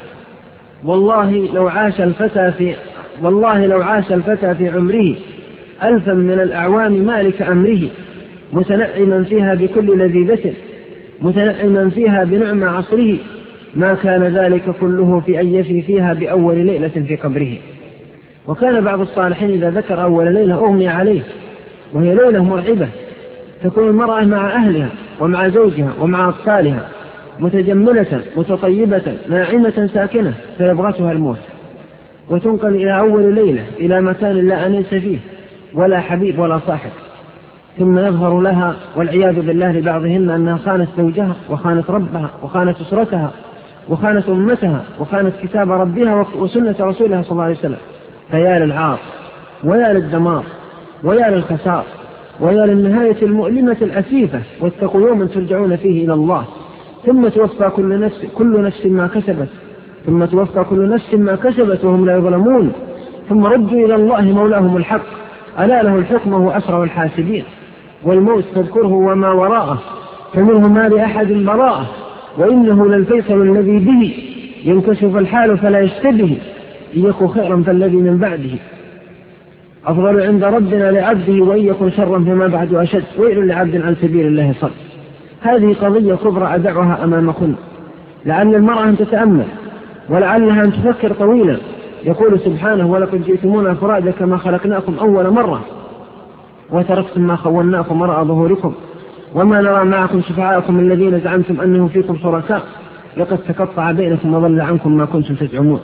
والله لو عاش الفتى في والله لو عاش الفتى في عمره ألفا من الأعوام مالك أمره، متنعما فيها بكل لذيذة، متنعما فيها بنعم عصره، ما كان ذلك كله في أن يفي فيها بأول ليلة في قبره. وكان بعض الصالحين إذا ذكر أول ليلة أغمي عليه، وهي ليلة مرعبة، تكون المرأة مع أهلها ومع زوجها ومع أطفالها متجملة متطيبة ناعمة ساكنة فيبغتها الموت وتنقل إلى أول ليلة إلى مكان لا أنيس فيه ولا حبيب ولا صاحب، ثم يظهر لها والعياذ بالله لبعضهن أنها خانت زوجها وخانت ربها وخانت أسرتها وخانت أمتها وخانت كتاب ربها وسنة رسولها صلى الله عليه وسلم. فيا للعار ويا للدمار ويا للخسار ويا للنهاية المؤلمة الأسيفة. واتقوا يوما ترجعون فيه إلى الله ثم توفى كل نفس, كل نفس ما كسبت ثم توفى كل نفس ما كسبت وهم لا يظلمون ثم ردوا إلى الله مولاهم الحق ألا له الحكم وهو أسرع الحاسبين. والموت تذكره وما وراءه فمنه ما لأحد براءه وإنه للفيصل الذي به ينكشف الحال فلا يشتبه إن يكن خيرا فالذي من بعده أفضل عند ربنا لعبده وإن يكن شرا فما بعد أشد ويل لعبد عن سبيل الله صد. هذه قضية كبرى أدعها أمامكم لعل المرأة أن تتأمل ولعلها أن تفكر طويلا. يقول سبحانه ولقد جئتمونا فرادا كما خلقناكم أول مرة وتركتم ما خولناكم وراء ظهوركم وما نرى معكم شفعاءكم الذين زعمتم أنهم فيكم شركاء لقد تقطع بينكم وضل عنكم ما كنتم تزعمون.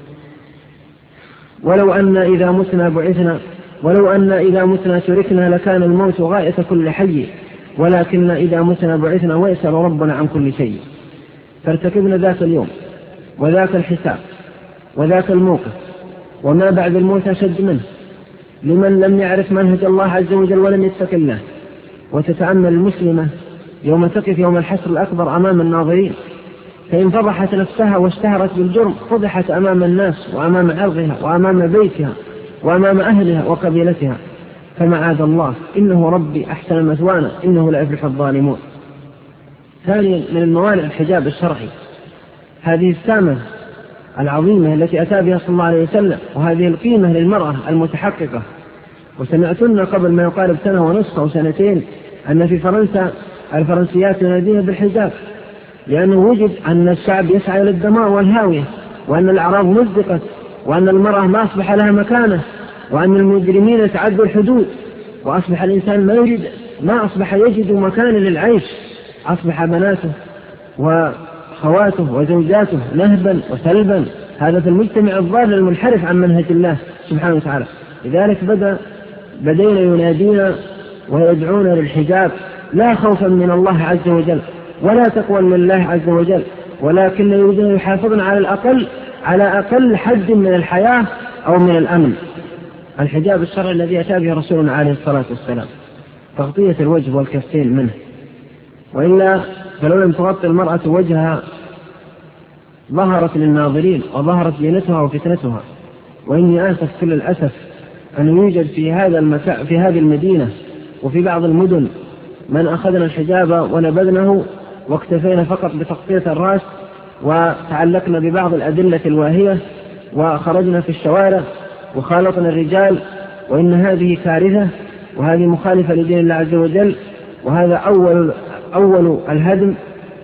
ولو أن إذا متنا بعثنا ولو أن إذا متنا تركنا لكان الموت غاية كل حي ولكن إذا متنا بعثنا ويسأل ربنا عن كل شيء. فارتكبنا ذاك اليوم وذاك الحساب وذاك الموقف وما بعد الموت أشد منه لمن لم يعرف منهج الله عز وجل ولم يتق الله. وتتأمل المسلمة يوم تقف يوم الحشر الأكبر أمام الناظرين فإن فضحت نفسها واشتهرت بالجرم فضحت أمام الناس وأمام عرضها وأمام بيتها وأمام أهلها وقبيلتها. فمعاذ الله إنه ربي أحسن مثوانا إنه لا يفلح الظالمون. ثانيا من الموانع الحجاب الشرعي هذه السامة العظيمة التي أتى بها صلى الله عليه وسلم وهذه القيمة للمرأة المتحققة. وسمعتن قبل ما يقارب سنة ونصف أو سنتين أن في فرنسا الفرنسيات ينادين بالحجاب لأنه وجد أن الشعب يسعى إلى الدمار والهاوية وأن الأعراض مزدقت وأن المرأة ما أصبح لها مكانة وأن المجرمين يتعدوا الحدود وأصبح الإنسان ما يجد ما أصبح يجد مكانا للعيش. أصبح بناته وخواته وزوجاته نهبا وسلبا. هذا في المجتمع الضال المنحرف عن منهج الله سبحانه وتعالى. لذلك بدأ بدينا ينادينا ويدعون للحجاب لا خوفا من الله عز وجل ولا تقوى لله عز وجل ولكن يريدون يحافظون على الأقل على أقل حد من الحياة أو من الأمن. الحجاب الشرعي الذي أتى به رسولنا عليه الصلاة والسلام تغطية الوجه والكفين منه وإلا فلو لم تغطي المرأة وجهها ظهرت للناظرين وظهرت زينتها وفتنتها. وإني آسف كل الأسف أن يوجد في هذا المكان في هذه المدينة وفي بعض المدن من أخذنا الحجاب ونبذنه واكتفينا فقط بتغطية الرأس وتعلقنا ببعض الأدلة الواهية وخرجنا في الشوارع وخالطنا الرجال. وإن هذه كارثة وهذه مخالفة لدين الله عز وجل وهذا أول أول الهدم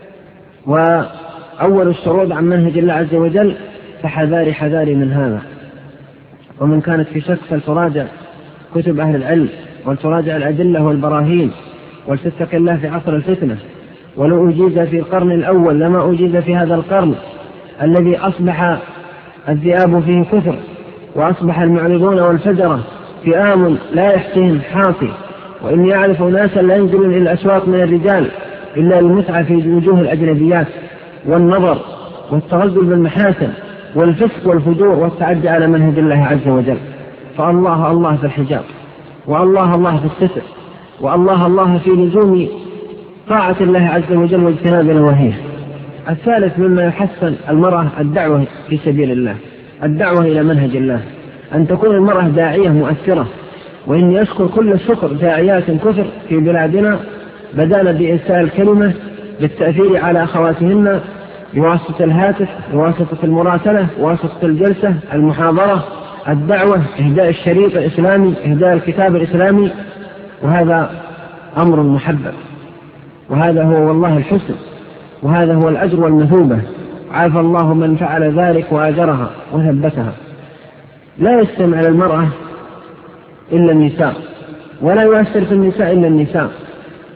وأول الشرود عن منهج الله عز وجل. فحذاري حذاري من هذا. ومن كانت في شك فلتراجع كتب أهل العلم ولتراجع الأدلة والبراهين ولتتق الله في عصر الفتنة. ولو أجيز في القرن الأول لما أجيز في هذا القرن الذي أصبح الذئاب فيه كثر وأصبح المعرضون والفجرة فئام لا يحصيهم حاصي. وإني أعرف ناسا لا ينزلون إلى الأسواق من الرجال إلا للمتعة في وجوه الأجنبيات والنظر والتغزل بالمحاسن والفسق والفجور والتعدي على منهج الله عز وجل. فالله الله في الحجاب والله الله في الستر والله الله في لزوم طاعة الله عز وجل واجتناب نواهيه. الثالث مما يحسن المرأة الدعوة في سبيل الله الدعوة إلى منهج الله أن تكون المرأة داعية مؤثرة. وإني أشكر كل الشكر داعيات كثر في بلادنا بدأنا بإرسال الكلمة بالتأثير على أخواتهن بواسطة الهاتف بواسطة المراسلة بواسطة الجلسة المحاضرة الدعوة إهداء الشريط الإسلامي إهداء الكتاب الإسلامي. وهذا أمر محبب وهذا هو والله الحسن وهذا هو الأجر والمثوبة. عافى الله من فعل ذلك وأجرها وثبتها. لا يستمع للمرأة إلا النساء ولا يؤثر في النساء إلا النساء.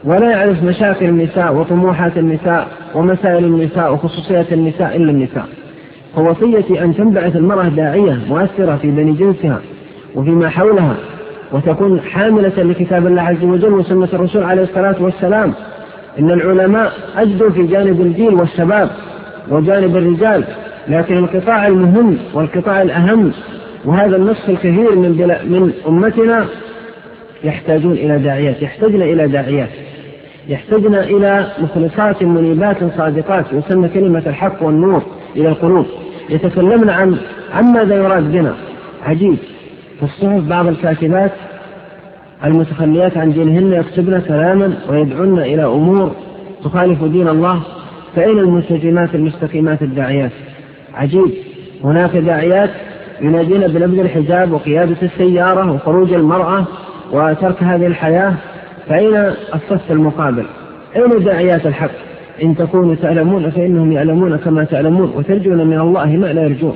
ولا يعرف مشاكل النساء وطموحات النساء ومسائل النساء وخصوصيات النساء إلا النساء. فوصيتي أن تنبعث المرأة داعية مؤثرة في بني جنسها وفيما حولها، وتكون حاملة لكتاب الله عز وجل وسنة الرسول عليه الصلاة والسلام. إن العلماء أجدوا في جانب الجيل والشباب وجانب الرجال، لكن القطاع المهم والقطاع الأهم وهذا النصف الكثير من, من أمتنا يحتاجون إلى داعيات، يحتاجنا إلى داعيات، يحتاجنا إلى مخلصات منيبات صادقات يسمى كلمة الحق والنور إلى القلوب، يتكلمن عن عماذا يراد بنا. عجيب في الصحف بعض الكاتبات المتخليات عن دينهن يكتبن كلاما ويدعون إلى أمور تخالف دين الله، فأين المنسجمات المستقيمات الداعيات؟ عجيب، هناك داعيات ينادين بلبس الحجاب وقيادة السيارة وخروج المرأة وترك هذه الحياة، فأين الصف المقابل؟ أين داعيات الحق؟ إن تكونوا تعلمون فإنهم يعلمون كما تعلمون وترجون من الله ما لا يرجون.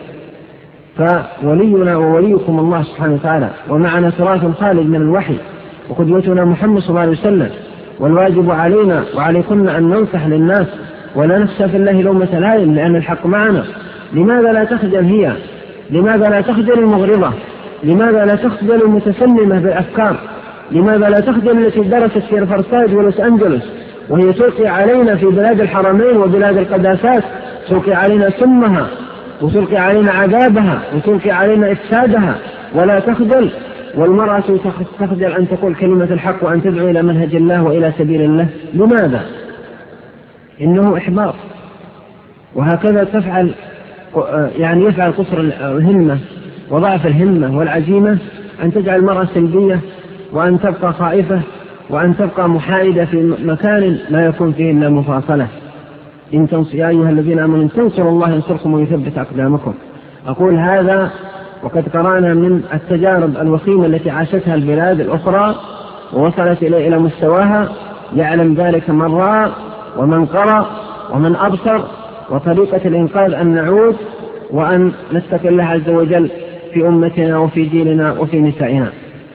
فولينا ووليكم الله سبحانه وتعالى، ومعنا تراث خالد من الوحي وقدوتنا محمد صلى الله عليه وسلم، والواجب علينا وعليكم أن ننصح للناس ولا نخشى في الله لومة لائم لأن الحق معنا. لماذا لا تخجل هي؟ لماذا لا تخجل المغرضة؟ لماذا لا تخجل المتسلمة بالأفكار؟ لماذا لا تخجل التي درست في الفرسايد ولوس أنجلوس وهي تلقي علينا في بلاد الحرمين وبلاد القداسات، تلقي علينا سمها وتلقي علينا عذابها وتلقي علينا إفسادها ولا تخجل؟ والمرأة تخجل أن تقول كلمة الحق وأن تدعو إلى منهج الله وإلى سبيل الله. لماذا؟ إنه إحباط. وهكذا تفعل، يعني يفعل قصر الهمة وضعف الهمة والعزيمة أن تجعل المرأة سلبية وأن تبقى خائفة وأن تبقى محايدة في مكان لا يكون فيه إلا مفاصلة. إن تنصر يا أيها الذين آمنوا إن تنصروا الله ينصركم ويثبت أقدامكم. أقول هذا وقد قرأنا من التجارب الوخيمة التي عاشتها البلاد الأخرى ووصلت إلى إلى مستواها، يعلم ذلك من رأى ومن قرأ ومن أبصر. وطريقة الإنقاذ أن نعود وأن نتقي الله عز وجل في أمتنا وفي جيلنا وفي نسائنا.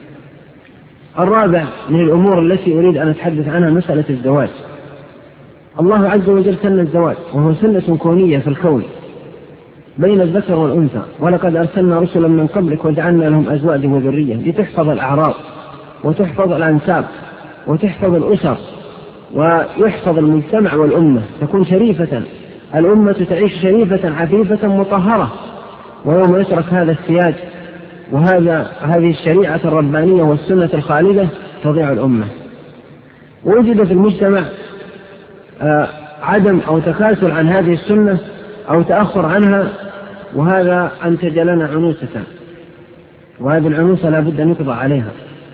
الرابع من الأمور التي أريد أن أتحدث عنها مسألة الزواج. الله عز وجل سن الزواج وهو سنة كونية في الكون بين الذكر والأنثى، ولقد أرسلنا رسلا من قبلك وجعلنا لهم أزواجا وذرية لتحفظ الأعراض وتحفظ الأنساب وتحفظ الأسر ويحفظ المجتمع والأمة، تكون شريفة الأمة، تعيش شريفة عفيفة مطهرة. ويوم يترك هذا السياج وهذا هذه الشريعة الربانية والسنة الخالدة تضيع الأمة. ووجد في المجتمع آه عدم أو تكاسل عن هذه السنة أو تأخر عنها، وهذا أنتج لنا عنوسة، وهذه العنوسة لا بد أن يقضى عليها،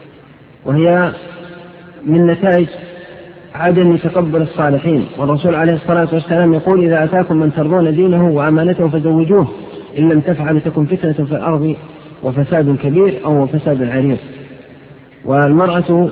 وهي من نتائج عدم تقبل الصالحين. والرسول عليه الصلاة والسلام يقول إذا أتاكم من ترضون دينه وأمانته فزوجوه، إن لم تفعلوا تكن فتنة في الأرض وفساد كبير أو فساد عريض. والمرأة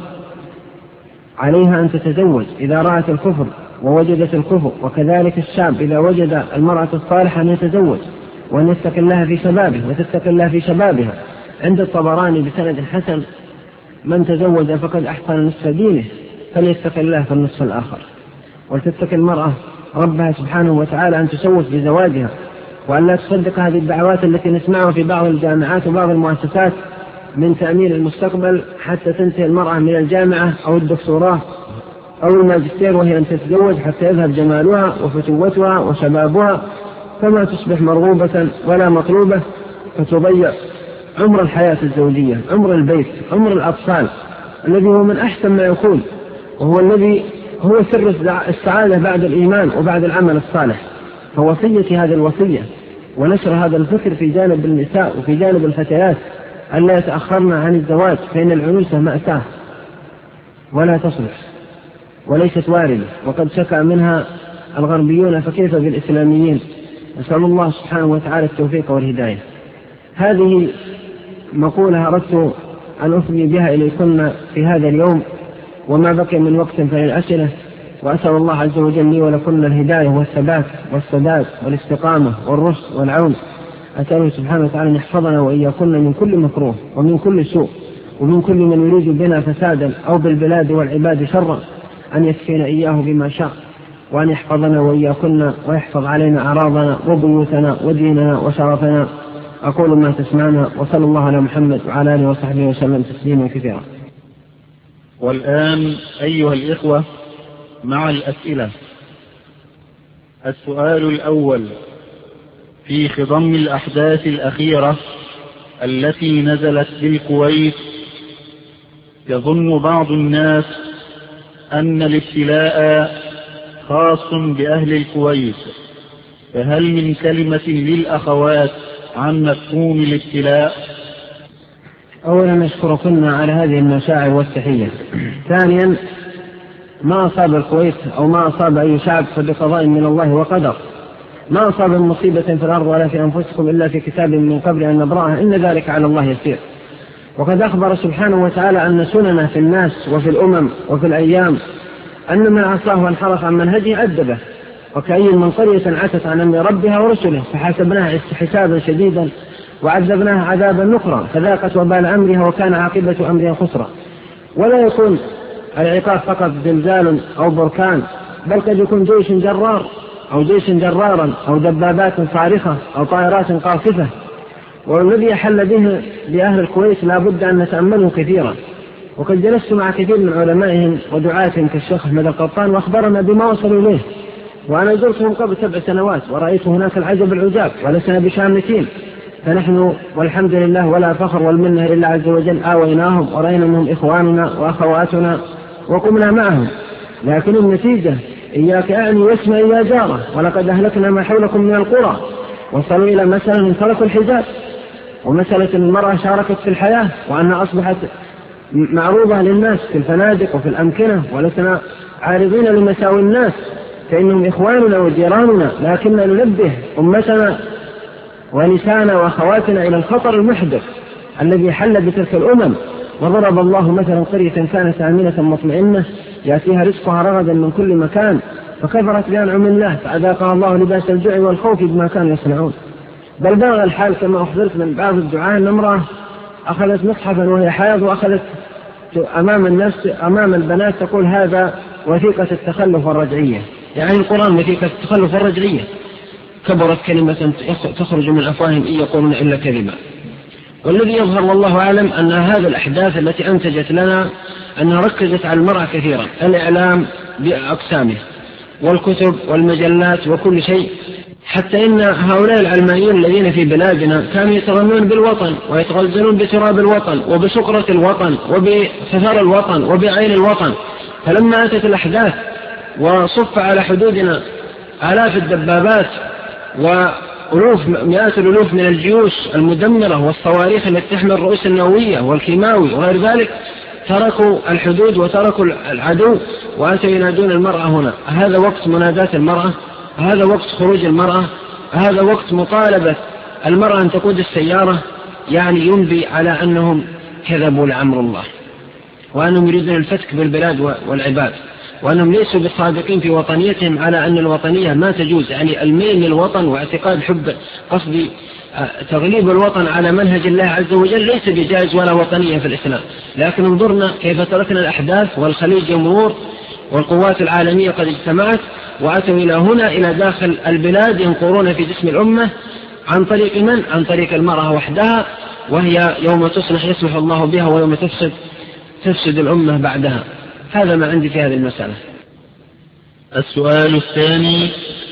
عليها أن تتزوج إذا رأت الكفر ووجدت الكفر، وكذلك الشاب إذا وجد المرأة الصالحة أن يتزوج وأن يتقي الله في شبابه وتتقي الله في شبابها. عند الطبراني بسند حسن من تزوج فقد أحسن نصف دينه فليتقي الله في النصف الآخر. ولتتقي المرأة ربها سبحانه وتعالى أن تسوف بزواجها، وأن لا تصدق هذه الدعوات التي نسمعها في بعض الجامعات وبعض المؤسسات من تأمين المستقبل حتى تنتهي المرأة من الجامعة أو الدكتوراه أو الماجستير وهي أن تتزوج حتى يذهب جمالها وفتوتها وشبابها، فما تصبح مرغوبة ولا مطلوبة، فتضيع عمر الحياة الزوجية، عمر البيت، عمر الأطفال الذي هو من أحسن ما يكون، وهو الذي هو سر السعادة بعد الإيمان وبعد العمل الصالح. فوصيتي هذه الوصية ونشر هذا الفكر في جانب النساء وفي جانب الفتيات أن لا يتأخرن عن الزواج، فإن العنوسة مأساة ولا تصلح وليست واردة، وقد شكى منها الغربيون فكيف بالإسلاميين. نسأل الله سبحانه وتعالى التوفيق والهداية. هذه مقولة أردت أن أفضي بها إليكن في هذا اليوم، وما بقي من وقت فللأسئلة، وأسأل الله عز وجل لي ولكن الهداية والثبات والسداد والاستقامة والرشد والعون. أسأله سبحانه وتعالى أن يحفظنا وإياكن من كل مكروه ومن كل سوء ومن كل من يريد بنا فسادا أو بالبلاد والعباد شرا. أن يكفينا إياه بما شاء، وأن يحفظنا وإياكن ويحفظ علينا أعراضنا وبيوتنا وديننا وشرفنا. أقول ما تسمعنا، وصلى الله على محمد وعلى آله وصحبه وسلم تسليما كثيرا. والآن أيها الإخوة مع الأسئلة. السؤال الأول: في خضم الأحداث الأخيرة التي نزلت بالكويت، يظن بعض الناس أن الابتلاء خاص بأهل الكويت، فهل من كلمة للأخوات عن مفهوم الابتلاء؟ أولا نشكركن على هذه المشاعر والتحية. ثانيا، ما أصاب الكويت أو ما أصاب أي شعب فبقضاء من الله وقدر. ما أصاب مصيبة في الأرض ولا في أنفسكم إلا في كتاب من قبل أن نبرأها، إن ذلك على الله يسير. وقد أخبر سبحانه وتعالى أن سننه في الناس وفي الأمم وفي الأيام أن من عصاه وانحرف عن منهجه أدبه، وكأي من قرية عتت عن أمر ربها ورسله فحاسبناها حسابا شديدا وعذبناها عذابا نكرا فذاقت وبال أمرها وكان عاقبة أمرها خسرا. ولا يكون العقاب فقط زلزال أو بركان، بل قد يكون جيش جرار أو جيش جرارا أو دبابات صارخة أو طائرات قاصفة. والذي يحل به لأهل الكويت لا بد أن نتأمله كثيرا. وقد جلست مع كثير من علمائهم ودعاتهم كالشيخ أحمد القطان وأخبرنا بما وصلوا إليه، وأنا زرتهم قبل سبع سنوات ورأيت هناك العجب العجاب ولسنا بشامتين. فنحن والحمد لله ولا فخر والمنه لله عز وجل آويناهم ورأينا منهم إخواننا وأخواتنا وقمنا معهم، لكن النتيجة إياك أعني واسمع يا جارة ولقد أهلكنا ما حولكم من القرى. وصلوا إلى مسألة تركوا الحجاب، ومسألة المرأة شاركت في الحياة وأنها أصبحت معروضة للناس في الفنادق وفي الأمكنة، ولسنا عارضين لمساوي الناس فإنهم إخواننا وجيراننا، لكننا ننبه أمتنا ونسانا وأخواتنا إلى الخطر المحدث الذي حل بتلك الأمم. وضرب الله مثلا قرية كانت آمنة مطمئنة يأتيها رزقها رغدا من كل مكان فكفرت بأنعم الله فأذاقها الله لباس الجوع والخوف بما كانوا يصنعون. بل بلغ الحال كما أخبرت من بعض الدعاة أن امرأة أخذت مصحفا وهي حائض وأخذت أمام الناس أمام البنات تقول هذا وثيقة التخلف والرجعية، يعني القرآن وثيقة التخلف والرجعية. كبرت كلمة تخرج من أفواههم إن يقولون إلا كذبا. والذي يظهر والله أعلم أن هذه الأحداث التي أنتجت لنا أنها ركزت على المرأة كثيرا، الإعلام بأقسامه والكتب والمجلات وكل شيء، حتى إن هؤلاء العلمانيين الذين في بلادنا كانوا يتغنون بالوطن ويتغزلون بتراب الوطن وبشقرة الوطن وبثثار الوطن وبعين الوطن. فلما أتت الأحداث وصف على حدودنا آلاف الدبابات وألوف مئات الألوف من الجيوش المدمرة والصواريخ التي تحمل الرؤوس النووية والكيماوي وغير ذلك، تركوا الحدود وتركوا العدو وأتوا ينادون المرأة هنا. هذا وقت مناداة المرأة، هذا وقت خروج المرأة، هذا وقت مطالبة المرأة أن تقود السيارة. يعني ينبي على أنهم كذبوا لأمر الله وأنهم يريدون الفتك بالبلاد والعباد، وأنهم ليسوا بالصادقين في وطنيتهم على أن الوطنية ما تجوز، يعني الميل للوطن واعتقاد حب قصدي تغليب الوطن على منهج الله عز وجل ليس بجائز ولا وطنية في الإسلام. لكن انظرنا كيف تركنا الأحداث والخليج يمرور والقوات العالمية قد اجتمعت وأتوا إلى هنا إلى داخل البلاد ينقرون في جسم الأمة عن طريق من؟ عن طريق المرأة وحدها، وهي يوم تصلح يصلح الله بها ويوم تفسد تفسد الأمة بعدها. هذا ما عندي في هذه المسألة. السؤال الثاني: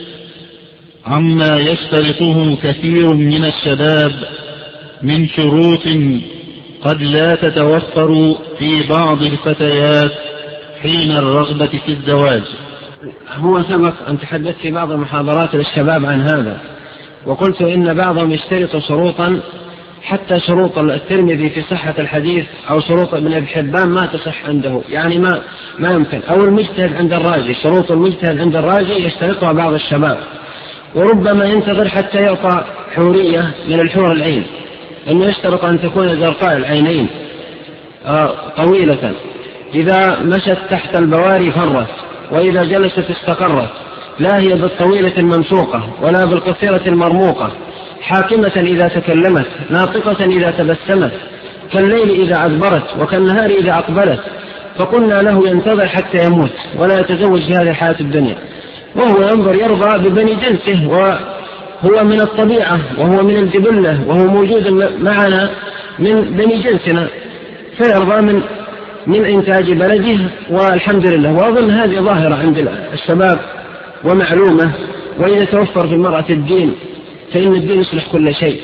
عما يشترطه كثير من الشباب من شروط قد لا تتوفر في بعض الفتيات حين الرغبة في الزواج. هو سبق أن تحدثت في بعض المحاضرات للشباب عن هذا، وقلت إن بعضهم يشترط شروطا حتى شروط الترمذي في صحة الحديث أو شروط ابن أبي حبان ما تصح عنده، يعني ما ما يمكن. أو المجتهد عند الراجي، شروط المجتهد عند الراجي يشترطها بعض الشباب، وربما ينتظر حتى يعطى حورية من الحور العين، إنه يشترط أن تكون زرقاء العينين آه طويلة، إذا مشت تحت البواري فرت، وإذا جلست استقرت، لا هي بالطويلة الممسوقة ولا بالقصيرة المرموقة، حاكمة إذا تكلمت، ناطقة إذا تبسمت، كالليل إذا أدبرت وكالنهار إذا أقبلت، فقلنا له ينتظر حتى يموت ولا يتزوج في هذه الحياة الدنيا، وهو ينظر يرضى ببني جنسه، وهو من الطبيعة وهو من الجبلة وهو موجود معنا من بني جنسنا، فيرضى من من إنتاج بلده، والحمد لله. وأظن هذه ظاهرة عند الشباب ومعلومة، وإذا توفر في المرأة الدين فإن الدين يصلح كل شيء.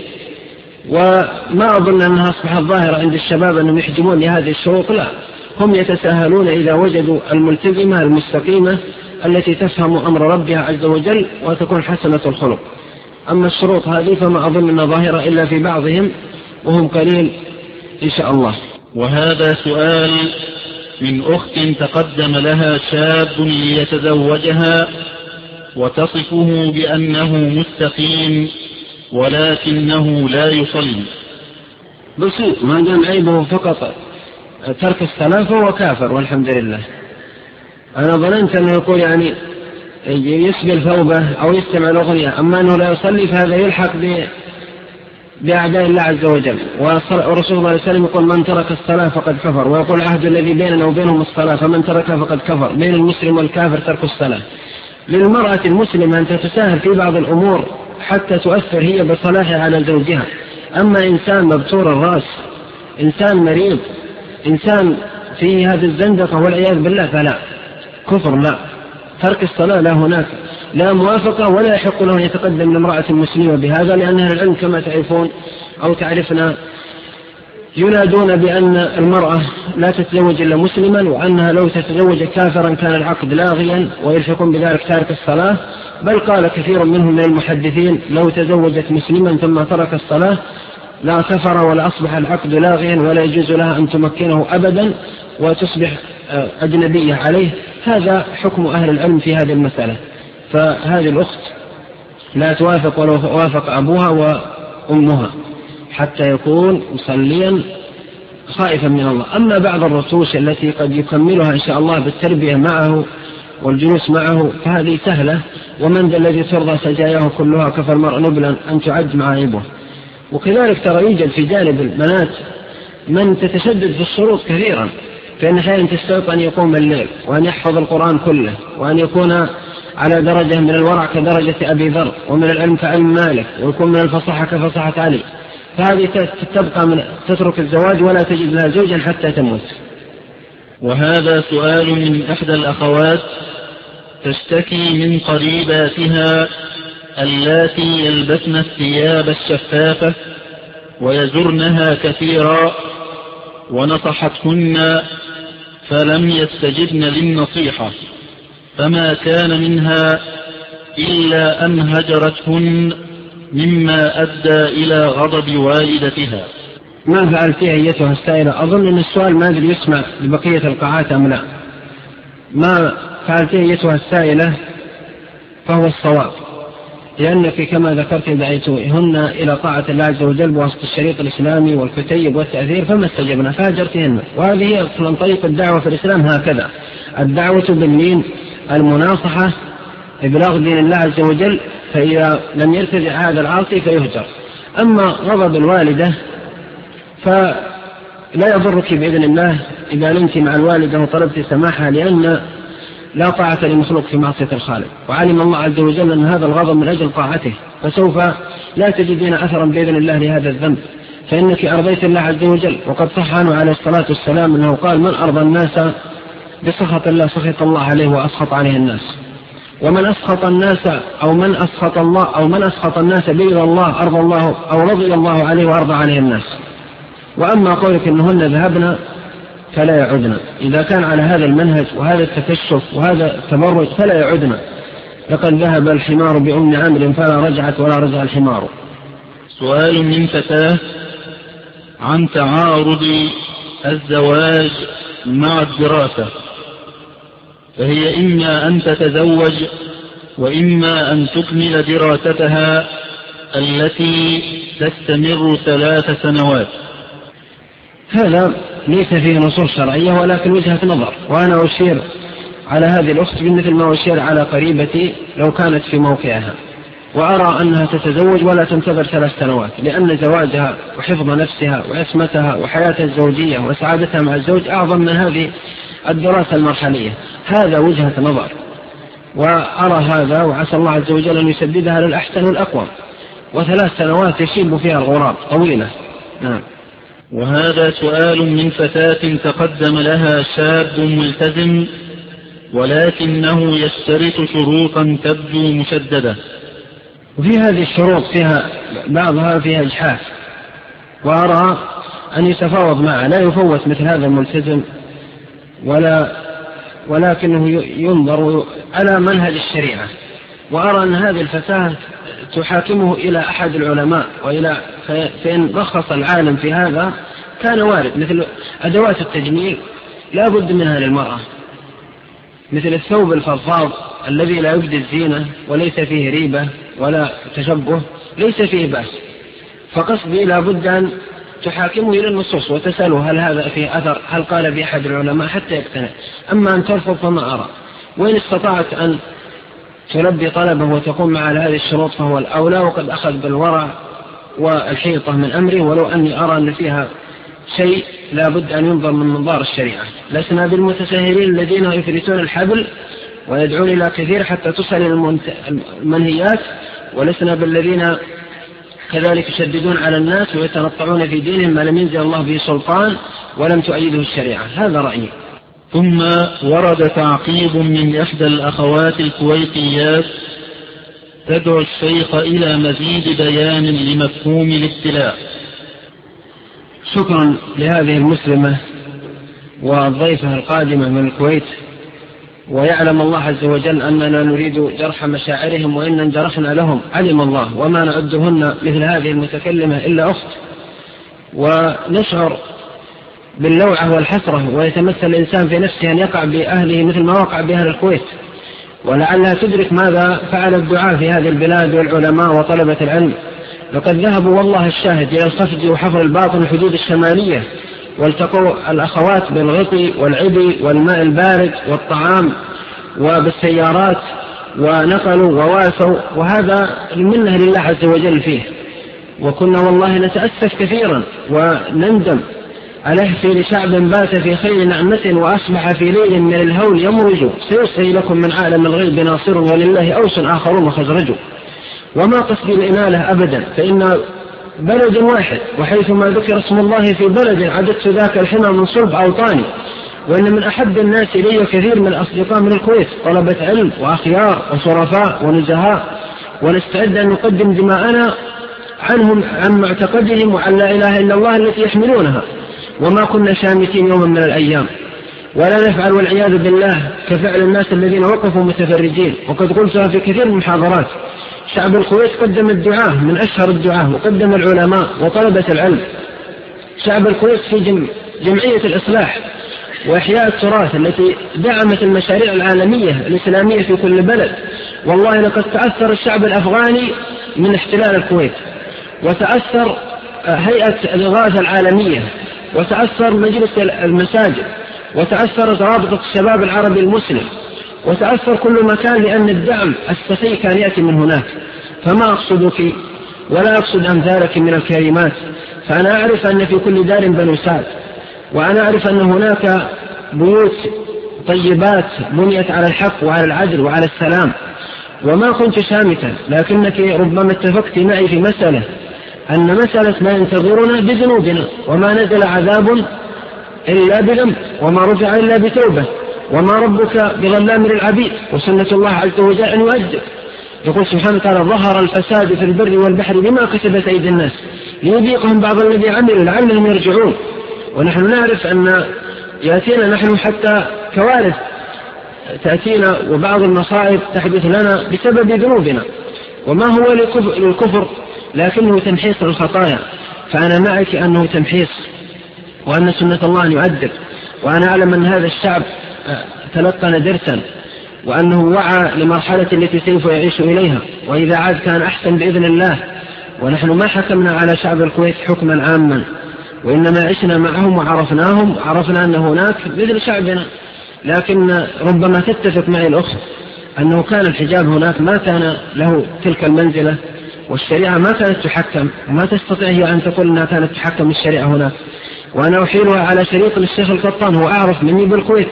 وما أظن أنها أصبحت ظاهرة عند الشباب أنهم يحجمون لهذه الشروط، لا، هم يتساهلون إذا وجدوا الملتزمة المستقيمة التي تفهم أمر ربها عز وجل وتكون حسنة الخلق. أما الشروط هذه فما أظن أنها ظاهرة إلا في بعضهم وهم قليل إن شاء الله. وهذا سؤال من أخت تقدم لها شاب ليتزوجها وتصفه بأنه مستقيم ولكنه لا يصلي. بسيط، ما دام عيبه فقط ترك الصلاة فهو كافر والحمد لله. أنا ظننت أنه يقول يعني يسبل ثوبه أو يستمع الأغنية، أما أنه لا يصلي فهذا يلحق بأعداء الله عز وجل. ورسول الله صلى الله عليه وسلم يقول من ترك الصلاة فقد كفر، ويقول العهد الذي بيننا وبينهم الصلاة فمن تركها فقد كفر. بين المسلم والكافر ترك الصلاة. للمرأة المسلمة أن تتساهل في بعض الأمور حتى تؤثر هي بصلاحها على زوجها. أما إنسان مبتور الرأس، إنسان مريض، إنسان في هذه الزندقة والعياذ بالله فلا، كفر لا، ترك الصلاة لا، هناك لا موافقة ولا يحق له أن يتقدم لامرأة مسلمة بهذا، لأن أهل العلم كما تعرفون أو تعرفنا ينادون بأن المرأة لا تتزوج إلا مسلما، وأنها لو تتزوج كافرا كان العقد لاغيا، ويلحقون بذلك تارك الصلاة. بل قال كثير منهم من المحدثين لو تزوجت مسلما ثم ترك الصلاة لا كفر ولا أصبح العقد لاغيا ولا يجوز لها أن تمكنه أبدا وتصبح أجنبية عليه. هذا حكم أهل العلم في هذه المسألة. فهذه الأخت لا توافق ولو وافق أبوها وأمها حتى يكون مصليا خائفا من الله. أما بعض الرسوش التي قد يكملها إن شاء الله بالتربية معه والجلوس معه فهذه سهلة. ومن ذا الذي ترضى سجاياه كلها كفى المرء نبلا أن تعد معايبه. وكذلك ترى يوجد في جانب البنات من تتشدد في الشروط كثيرا، فإن أحيانا تستطيع أن يقوم الليل وأن يحفظ القرآن كله وأن يكون على درجة من الورع كدرجة أبي ذر، ومن العلم كعلم مالك، ويكون من الفصاحة كفصاحة علي. فهذه تبقى من تترك الزواج ولا تجد لها زوجا حتى تموت. وهذا سؤال من إحدى الأخوات تشتكي من قريباتها اللاتي يلبسن الثياب الشفافة ويزرنها كثيرا، ونصحتهن فلم يستجبن للنصيحة، فما كان منها إلا أن هجرتهن مما أدى إلى غضب والدتها. ما فعلتها أيتها السائلة؟ أظن أن السؤال ما أدري يسمع لبقية القاعات أم لا. ما فعلتها أيتها السائلة فهو الصواب، لأنك كما ذكرت دعيتهن إلى طاعة الله عز وجل بواسطة الشريط الإسلامي والكتيب والتأثير فما استجبنا فهجرتهن. وهذه هي أصلا طريق الدعوة في الإسلام هكذا، الدعوة باللين، المناصحة، إبلاغ دين الله عز وجل، فإذا لم يرتدع هذا العاصي فيهجر. أما غضب الوالدة فلا يضرك بإذن الله إذا نمت مع الوالدة وطلبت سماحها، لأن لا طاعة لمخلوق في معصية الخالق، وعلم الله عز وجل أن هذا الغضب من أجل طاعته، فسوف لا تجدين أثرا بإذن الله لهذا الذنب، فإنك أرضيت الله عز وجل. وقد صح عنه عليه الصلاة والسلام أنه قال من أرضى الناس بسخط الله سخط الله عليه وأسخط عليه الناس، ومن أسخط الناس أو من أسخط الله أو من أسخط الناس برضا الله أرضى الله أو رضي الله عليه وأرضى عليه الناس. وأما قولك إنهن ذهبنا فلا يعدنا، إذا كان على هذا المنهج وهذا التكشف وهذا التبرج فلا يعدنا. لقد ذهب الحمار بأم عمرو فلا رجعت ولا رجع الحمار. سؤال من فتاة عن تعارض الزواج مع الدراسة، فهي إما أن تتزوج وإما أن تكمل دراستها التي تستمر ثلاث سنوات. هذا ليس فيه نصوص شرعية ولكن وجهة نظر، وأنا أشير على هذه الأخت مثل ما أشير على قريبتي لو كانت في موقعها، وأرى أنها تتزوج ولا تنتظر ثلاث سنوات، لأن زواجها وحفظ نفسها وعصمتها وحياتها الزوجية وسعادتها مع الزوج أعظم من هذه الدراسة المرحلية. هذا وجهة نظر، وأرى هذا، وعسى الله عز وجل أن يسددها للأحسن والأقوى. وثلاث سنوات يشيب فيها الغراب طويلة. نعم. وهذا سؤال من فتاة تقدم لها شاب ملتزم ولكنه يشترط شروطا تبدو مشددة، وفي هذه الشروط فيها بعضها فيها إجحاف، وأرى أن يتفاوض معه، لا يفوت مثل هذا الملتزم، ولا ولكنه ينظر على منهج الشريعة. وأرى أن هذه الفتاة تحاكمه إلى أحد العلماء، وإلى فإن رخص العالم في هذا كان وارد، مثل أدوات التجميل لا بد منها للمرأة، مثل الثوب الفضفاض الذي لا يبدي الزينة وليس فيه ريبة ولا تشبه، ليس فيه بأس. فقصدي لا بد أن تحاكمه إلى النصوص وتسأله هل هذا فيه أثر، هل قال بأحد العلماء، حتى يقتنع. أما أن ترفض فما أرى. وإن استطاعت أن تلبي طلبه وتقوم مع هذه الشروط فهو الأولى، وقد أخذ بالورع والحيطة من أمره، ولو أني أرى أن فيها شيء لا بد أن ينظر من منظار الشريعة. لسنا بالمتساهلين الذين يفرتون الحبل ويدعون إلى كثير حتى تصل إلى المنهيات، ولسنا بالذين كذلك يشددون على الناس ويتنطعون في دينهم ما لم ينزل الله به سلطان ولم تؤيده الشريعة. هذا رأيي. ثم ورد تعقيب من إحدى الأخوات الكويتيات تدعو الشيخ إلى مزيد بيان لمفهوم الابتلاء. شكرا لهذه المسلمة والضيفة القادمة من الكويت، ويعلم الله عز وجل أننا نريد جرح مشاعرهم، وإن انجرحنا لهم علم الله، وما نعدهن مثل هذه المتكلمة إلا أخت. ونشعر باللوعة والحسرة، ويتمثل الإنسان في نفسه أن يقع بأهله مثل ما وقع بأهل الكويت، ولعلها تدرك ماذا فعل الدعاء في هذه البلاد والعلماء وطلبة العلم. لقد ذهبوا والله الشاهد إلى الخفج وحفر الباطن الحدود الشمالية، والتقوا الأخوات بالغطي والعبي والماء البارد والطعام وبالسيارات، ونقلوا وواسوا، وهذا المنة لله عز وجل فيه. وكنا والله نتأسف كثيرا ونندم عليه في لشعب بات في خير نعمة وأصبح في ليل من الهول يمرج، سيصغي لكم من عالم الغيب ناصر ولله أوس آخرون خزرجوا. وما قصدي الإنالة أبدا، فإن بلد واحد، وحيثما ذكر اسم الله في بلد عددت ذاك الحمى من صلب أوطاني. وإن من أحب الناس إلي كثير من الأصدقاء من الكويت، طلبة علم وأخيار وشرفاء ونزهاء، ونستعد أن نقدم دماءنا عنهم عن معتقدهم وعن لا إله إلا الله التي يحملونها. وما كنا شامتين يوما من الأيام، ولا نفعل والعياذ بالله كفعل الناس الذين وقفوا متفرجين. وقد قلتها في كثير من المحاضرات، شعب الكويت قدم الدعاة من أشهر الدعاة، وقدم العلماء وطلبة العلم. شعب الكويت في جم... جمعية الإصلاح وإحياء التراث التي دعمت المشاريع العالمية الإسلامية في كل بلد. والله لقد تأثر الشعب الأفغاني من احتلال الكويت، وتأثر هيئة الإغاثة العالمية، وتأثر مجلس المساجد، وتأثرت رابطة الشباب العربي المسلم، وتأثر كل مكان، لأن الدعم السخي كان يأتي من هناك. فما أقصدك ولا أقصد أمثالك من الكريمات، فأنا أعرف أن في كل دار بنو سعد، وأنا أعرف أن هناك بيوت طيبات بنيت على الحق وعلى العدل وعلى السلام. وما كنت شامتا، لكنك ربما اتفقت معي في مسألة، أن مسألة ما ينتظرنا بذنوبنا، وما نزل عذاب إلا بذنب، وما رفع إلا بتوبة، وما ربك بظلام للعبيد، وسنة الله عز وجل أن يؤدب. يقول سبحانه وتعالى: ظهر الفساد في البر والبحر بما كسبت أيدي الناس ليذيقهم بعض الذي عملوا لعلهم يرجعون. ونحن نعرف أن يأتينا نحن حتى كوارث تأتينا، وبعض المصائب تحدث لنا بسبب ذنوبنا، وما هو للكفر لكنه تمحيص للخطايا. فأنا معك أنه تمحيص، وأن سنة الله أن يؤدب. وأنا أعلم أن هذا الشعب تلقن درسا، وأنه وعى لمرحلة التي سوف يعيش إليها، وإذا عاد كان أحسن بإذن الله. ونحن ما حكمنا على شعب الكويت حكما عاما، وإنما عشنا معهم وعرفناهم، وعرفنا أن هناك مثل شعبنا. لكن ربما تتفق معي الأخت أنه كان الحجاب هناك ما كان له تلك المنزلة، والشريعة ما كانت تحكم، وما تستطيع هي أن تقول أنها كانت تحكم الشريعة هناك. وأنا أحيلها على شريط للشيخ القطان، هو أعرف مني بالكويت،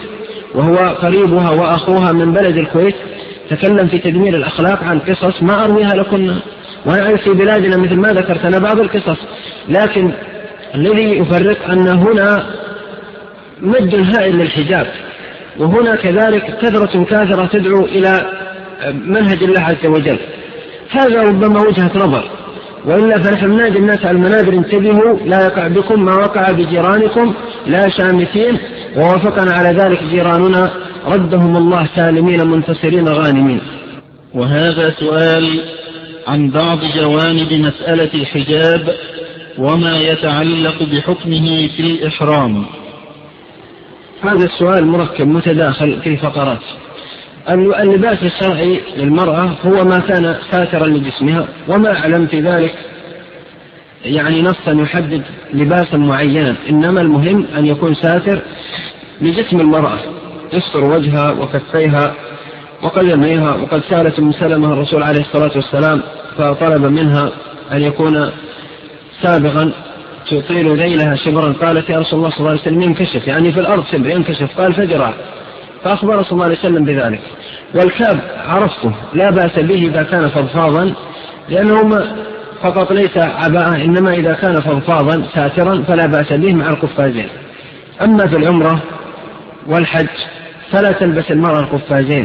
وهو قريبها وأخوها من بلد الكويت تكلم في تدمير الأخلاق عن قصص ما أرويها لكم، ونعرف في بلادنا مثل ما ذكرت أنا بعض القصص، لكن الذي يفرق أن هنا مد هائل للحجاب، وهنا كذلك كثرة كاثرة تدعو إلى منهج الله عز وجل. هذا ربما وجهة نظر، وإلا فنحن ننادي الناس على المنابر انتبهوا لا يقع بكم ما وقع بجيرانكم لا شامتين، ووافقنا على ذلك جيراننا ردهم الله سالمين منتصرين غانمين. وهذا سؤال عن بعض جوانب مسألة الحجاب وما يتعلق بحكمه في الإحرام. هذا السؤال مركب متداخل في فقرات. اللباس الشرعي للمرأة هو ما كان ساترا لجسمها، وما أعلم في ذلك يعني نصا يحدد لباسا معينا، إنما المهم أن يكون ساتر لجسم المرأة يستر وجهها وكفيها وقدميها. وقد سألت أم سلمة الرسول عليه الصلاة والسلام فطلب منها أن يكون سابغا تطيل ذيلها شبرا، قالت يا رسول الله صلى الله عليه وسلم ينكشف، يعني في الأرض شبر ينكشف، قال فجرا، فأخبر صلى الله عليه وسلم بذلك. والكاب عرفته لا بأس به إذا كان فضفاضا، لأنه فقط ليس عباءة، إنما إذا كان فضفاضا ساترا فلا بأس به مع القفازين. أما في العمرة والحج فلا تلبس المرأة القفازين،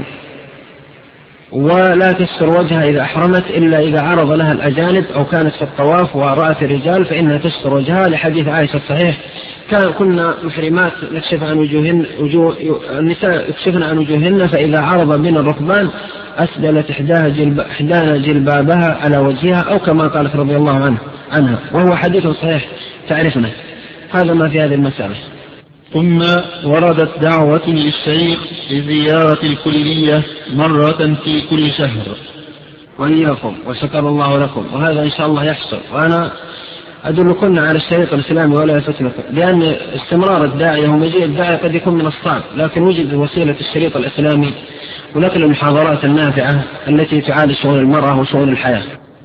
ولا تستر وجهها إذا أحرمت إلا إذا عرض لها الأجانب أو كانت في الطواف ورأت الرجال فإنها تستر وجهها، لحديث عائشة الصحيح كان كنا محرمات نكشف عن وجوهن وجوه النساء يكشفن عن وجوهن، فإذا عرض بنا الركبان أسدلت إحداها جلب إحدانا جلبابها على وجهها، أو كما قالت رضي الله عنه عنها، وهو حديث صحيح تعرفنا. هذا ما في هذه المسألة. ثم وردت دعوة للشيخ لزيارة الكلية مرة في كل شهر. وإياكم وشكر الله لكم، وهذا إن شاء الله يحصل. وأنا أدلكن على الشريط الإسلامي ولا يفتنكم، لأن استمرار الداعية ومجيء الداعية قد يكون من الصعب، لكن وجد وسيلة الشريط الإسلامي ونقل المحاضرات النافعة التي تعالج شؤون المرأة وشؤون الحياة.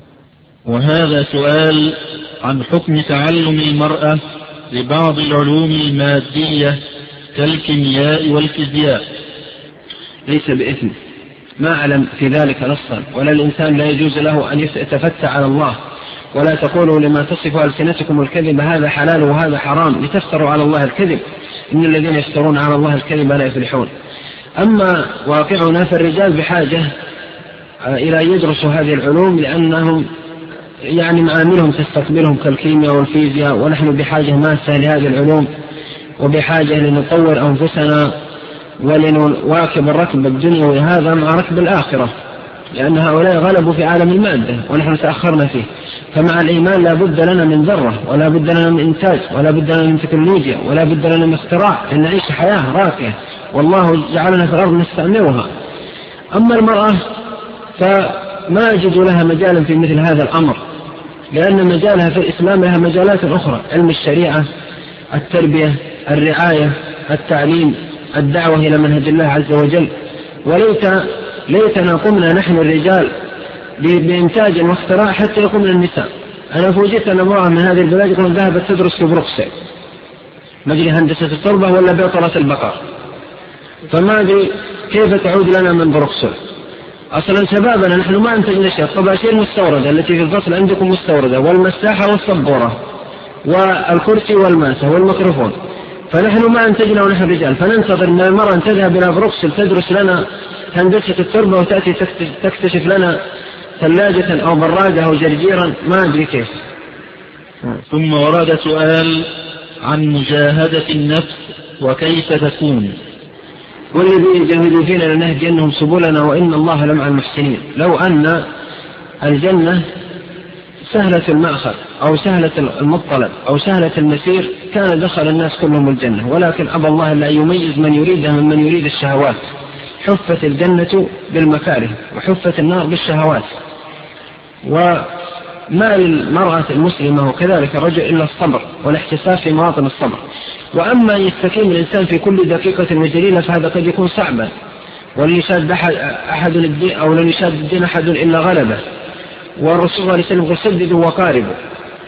وهذا سؤال عن حكم تعلم المرأة لبعض العلوم المادية كالكيمياء والفيزياء. ليس بإثم، ما أعلم في ذلك نصا، ولا الإنسان لا يجوز له أن يتفتى على الله، ولا تقولوا لما تصف ألسنتكم الكذب هذا حلال وهذا حرام لتفتروا على الله الكذب، إن الذين يفترون على الله الكذب لا يفلحون. أما واقعنا فالرجال بحاجة إلى أن يدرسوا هذه العلوم، لأنهم يعني معاملهم تستقبلهم كالكيمياء والفيزياء، ونحن بحاجة ماسة لهذه العلوم، وبحاجة لنطور أنفسنا ولنواكب الركب الدنيوي هذا مع ركب الآخرة، لأن هؤلاء غلبوا في عالم المادة ونحن تأخرنا فيه. فمع الإيمان لا بد لنا من ذرة، ولا بد لنا من إنتاج، ولا بد لنا من تكنولوجيا، ولا بد لنا من اختراع، أن نعيش حياة راقية، والله جعلنا في الأرض نستعمرها. أما المرأة فما أجد لها مجالا في مثل هذا الأمر، لأن مجالها في الإسلام لها مجالات أخرى: علم الشريعة، التربية، الرعاية، التعليم، الدعوة إلى منهج الله عز وجل. وليت ليتنا قمنا نحن الرجال بإنتاج واختراع حتى يقوم النساء. أنا فوجئت أن امرأة من هذه البلاد يقول ذهبت تدرس في بروكسل مجري هندسة التربة ولا بيطرة البقر، فما أدري كيف تعود لنا من بروكسل. أصلا شبابنا نحن ما أنتجنا شيء، الطباشير مستوردة التي في الفصل عندكم مستوردة، والمساحة والصبورة والكرسي والماسة والميكروفون، فنحن ما أنتجنا ونحن رجال، فننتظر أن المرأة تذهب إلى بروكسل تدرس لنا هندسة التربة وتأتي تكتشف لنا ثلاجة أو براجة أو جرجيرا، ما أدري كيف. ثم ورد سؤال عن مجاهدة النفس وكيف تكون. والذين جاهدوا فينا لنهدينهم سبلنا وإن الله لمع المحسنين. لو أن الجنة سهلة المأخذ أو سهلة المطلب أو سهلة المسير كان دخل الناس كلهم الجنة، ولكن أبى الله لا يميز من يريدها من من يريد الشهوات. حفت الجنة بالمكاره وحفت النار بالشهوات. وما للمرأة المسلمة وكذلك الرجل إلا الصبر والاحتساب في مواطن الصبر. وأما يستقيم الإنسان في كل دقيقة وجليلة فهذا قد يكون صعبا، ولن يشاد أحد الدين أو لن يشاد الدين أحد إلا غلبه. والرسول صلى الله عليه وسلم قال سددوا وقاربوا،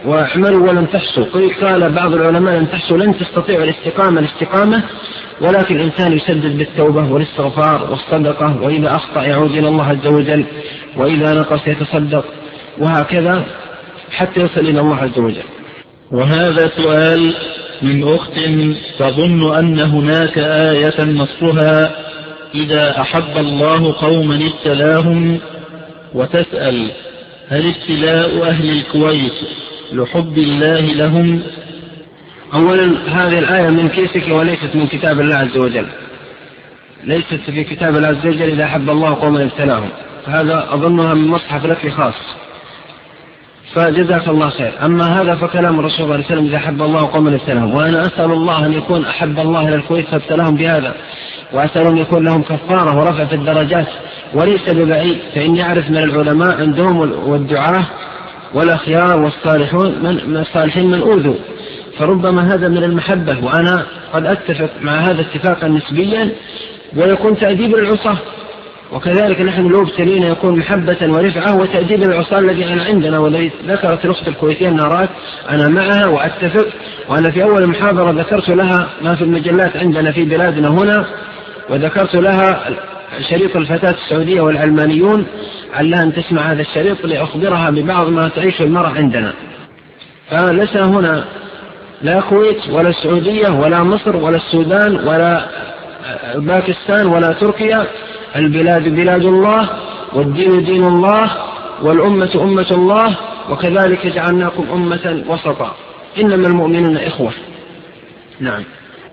واعملوا ولن تحصوا. قال بعض العلماء لن تحصوا، لن تستطيعوا الاستقامة الاستقامة ولكن الإنسان يسدد بالتوبة والاستغفار والصدقة، وإذا أخطأ يعود إلى الله عز وجل، وإذا نقص يتصدق، وهكذا حتى يصل إلى الله عز وجل. وهذا سؤال من أخت تظن أن هناك آية نصها إذا أحب الله قوما ابتلاهم، وتسأل هل ابتلاء أهل الكويت لحب الله لهم؟ أولا هذه الآية من كيسك وليست من كتاب الله عز وجل، ليست في كتاب الله عز وجل إذا أحب الله قوما ابتلاهم، هذا أظنها من مصحف لك خاص، فجزاك الله خير. أما هذا فكلام الرسول صلى الله عليه وسلم إذا أحب الله قوما ابتلاهم، وأنا أسأل الله أن يكون أحب الله إلى الكويت فابتلاهم بهذا، وأسأل أن يكون لهم كفارة ورفع في الدرجات، وليس ببعيد، فإني أعرف من العلماء عندهم والدعاة والأخيار والصالحون من الصالحين من أوذوا، فربما هذا من المحبة، وأنا قد أتفق مع هذا اتفاقا نسبيا، ويكون تأديب العصاة، وكذلك نحن لو ابتلينا يكون محبة ورفعة وتأديب العصاة الذي أنا عندنا، والذي ذكرت الأخت الكويتية النارات أنا معها وأتفق. وأنا في أول محاضرة ذكرت لها ما في المجلات عندنا في بلادنا هنا، وذكرت لها شريط الفتاة السعودية والعلمانيون علها أن تسمع هذا الشريط لأخبرها ببعض ما تعيش المرأة عندنا. فليس هنا لا كويت ولا السعودية ولا مصر ولا السودان ولا باكستان ولا تركيا، البلاد بلاد الله، والدين دين الله، والأمة أمة الله، وكذلك جعلناكم أمة وسطا، إنما المؤمنون إخوة. نعم.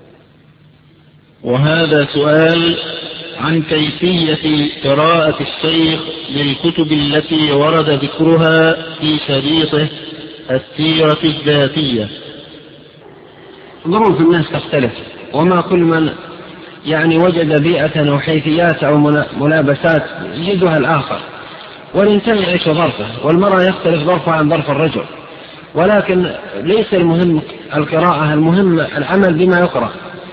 وهذا سؤال عن كيفية قراءة الشيخ للكتب التي ورد ذكرها في شريطه السيرة الذاتية. ظروف الناس تختلف، وما كل من يعني وجد بيئة أو حيثيات أو ملابسات يجدها الآخر، والإنسان يعيش ظرفه، والمرأة يختلف ظرفها عن ظرف الرجل، ولكن ليس المهم القراءة، المهم العمل بما يقرأ.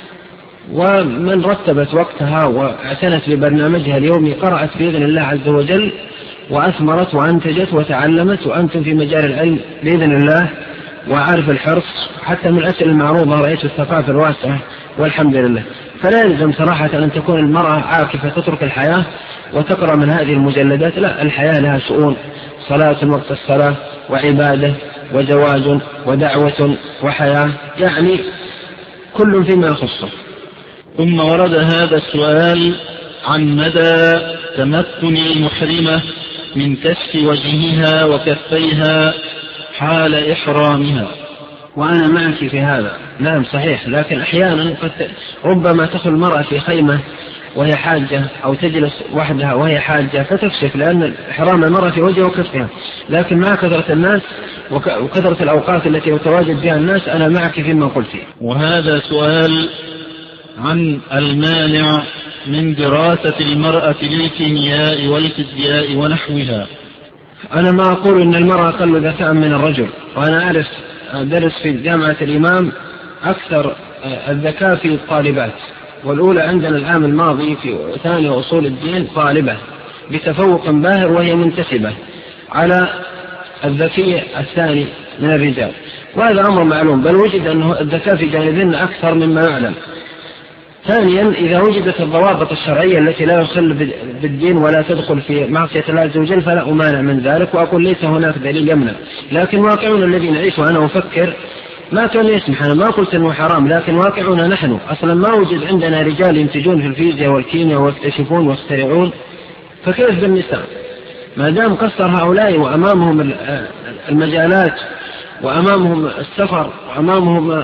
ومن رتبت وقتها واعتنت ببرنامجها اليومي قرأت بإذن الله عز وجل وأثمرت وأنتجت وتعلمت، وأنتم في مجال العلم بإذن الله، وعارف الحرص حتى من الأسئلة المعروضة رأيت الثقافة الواسعة والحمد لله. فلا يلزم صراحة أن تكون المرأة عاكفة تترك الحياة وتقرأ من هذه المجلدات، لا، الحياة لها شؤون، صلاة وقت الصلاة، وعبادة، وزواج، ودعوة، وحياة، يعني كل فيما يخصه. ثم ورد هذا السؤال عن مدى تمكن المحرمة من كشف وجهها وكفيها حال إحرامها. وأنا معك في هذا، نعم صحيح، لكن أحيانا ربما تدخل المرأة في خيمة وهي حاجة، أو تجلس وحدها وهي حاجة فتكشف، لأن إحرام المرأة في وجهها وكفها، لكن مع كثرة الناس وكثرة الأوقات التي يتواجد بها الناس أنا معك فيما قلت. وهذا سؤال عن المانع من دراسة المرأة للكيمياء والفيزياء ونحوها. أنا ما أقول إن المرأة أقل ذكاء من الرجل، وأنا أعرف درس في جامعة الإمام أكثر الذكاء في الطالبات، والأولى عندنا العام الماضي في ثاني أصول الدين طالبة بتفوق باهر وهي منتسبة على الذكي الثاني من الرجال، وهذا أمر معلوم، بل وجد أن الذكاء في جانبين أكثر مما يعلم. ثانيا إذا وجدت الضوابط الشرعية التي لا يخل بالدين ولا تدخل في معصية الله عز وجل فلا أمانع من ذلك، وأقول ليس هناك دليل يمنع، لكن واقعنا الذي نعيش وأنا أفكر ما كان يسمح. أنا ما قلت أنه حرام، لكن واقعنا نحن أصلا ما وجد عندنا رجال ينتجون في الفيزياء والكيمياء ويكتشفون ويخترعون، فكيف بالنساء؟ ما دام قصر هؤلاء وأمامهم المجالات وأمامهم السفر وأمامهم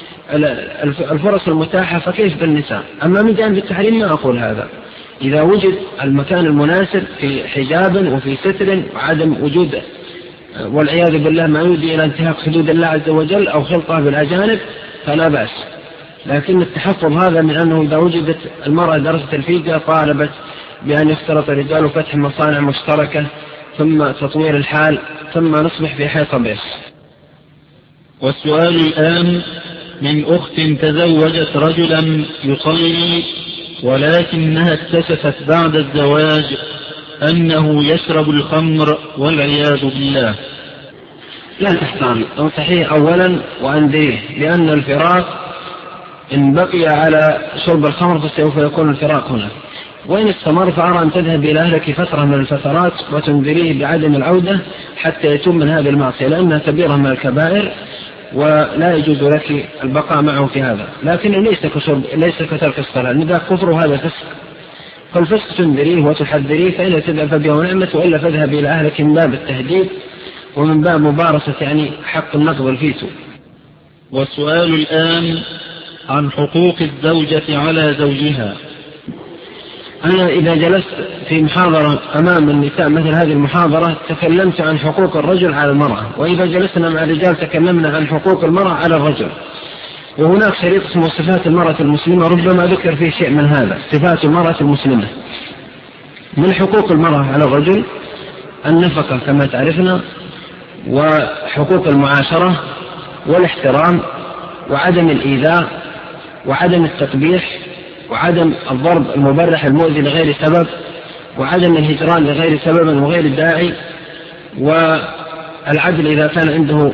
الفرص المتاحة، فكيف بالنساء؟ أما من جانب التحريم ما أقول هذا، إذا وجد المكان المناسب في حجاب وفي ستر وعدم وجود والعياذ بالله ما يؤدي إلى انتهاك حدود الله عز وجل أو خلطة بالأجانب فلا بأس، لكن التحفظ هذا من أنه إذا وجدت المرأة درست الفيزياء طالبت بأن يختلط الرجال وفتح مصانع مشتركة ثم تطوير الحال ثم نصبح في حيطة بيس. والسؤال الآن من أخت تزوجت رجلا يصلي، ولكنها اكتشفت بعد الزواج أنه يشرب الخمر والعياذ بالله. لا تحتار، انصحيه أولا وأنذريه، لأن الفراق إن بقي على شرب الخمر فسوف يكون الفراق هنا، وإن استمر فأرى أن تذهب إلى أهلك فترة من الفترات وتنذريه بعدم العودة حتى يتم من هذه المعصية، لأنها كبيرة من الكبائر ولا يجوز لك البقاء معه في هذا. لكن ليس كشرب ليس كترك الصلاة، لذا كفر هذا فسق، فالفسق تنذريه وتحذريه، فإن تذهب فبها ونعمة، وإلا فاذهب إلى أهلك من باب التهديد ومن باب مبارسة يعني حق النقض والفيتو. والسؤال الآن عن حقوق الزوجة على زوجها. أنا إذا جلست في محاضرة أمام النساء مثل هذه المحاضرة تكلمت عن حقوق الرجل على المرأة، وإذا جلسنا مع الرجال تكلمنا عن حقوق المرأة على الرجل. وهناك شريط اسمه صفات المرأة المسلمة، ربما ذكر فيه شيء من هذا، صفات المرأة المسلمة. من حقوق المرأة على الرجل النفقة كما تعرفنا، وحقوق المعاشرة والاحترام وعدم الإيذاء وعدم التقبيح وعدم الضرب المبرح المؤذي لغير سبب وعدم الهجران لغير سبب وغير داعي، والعدل إذا كان عنده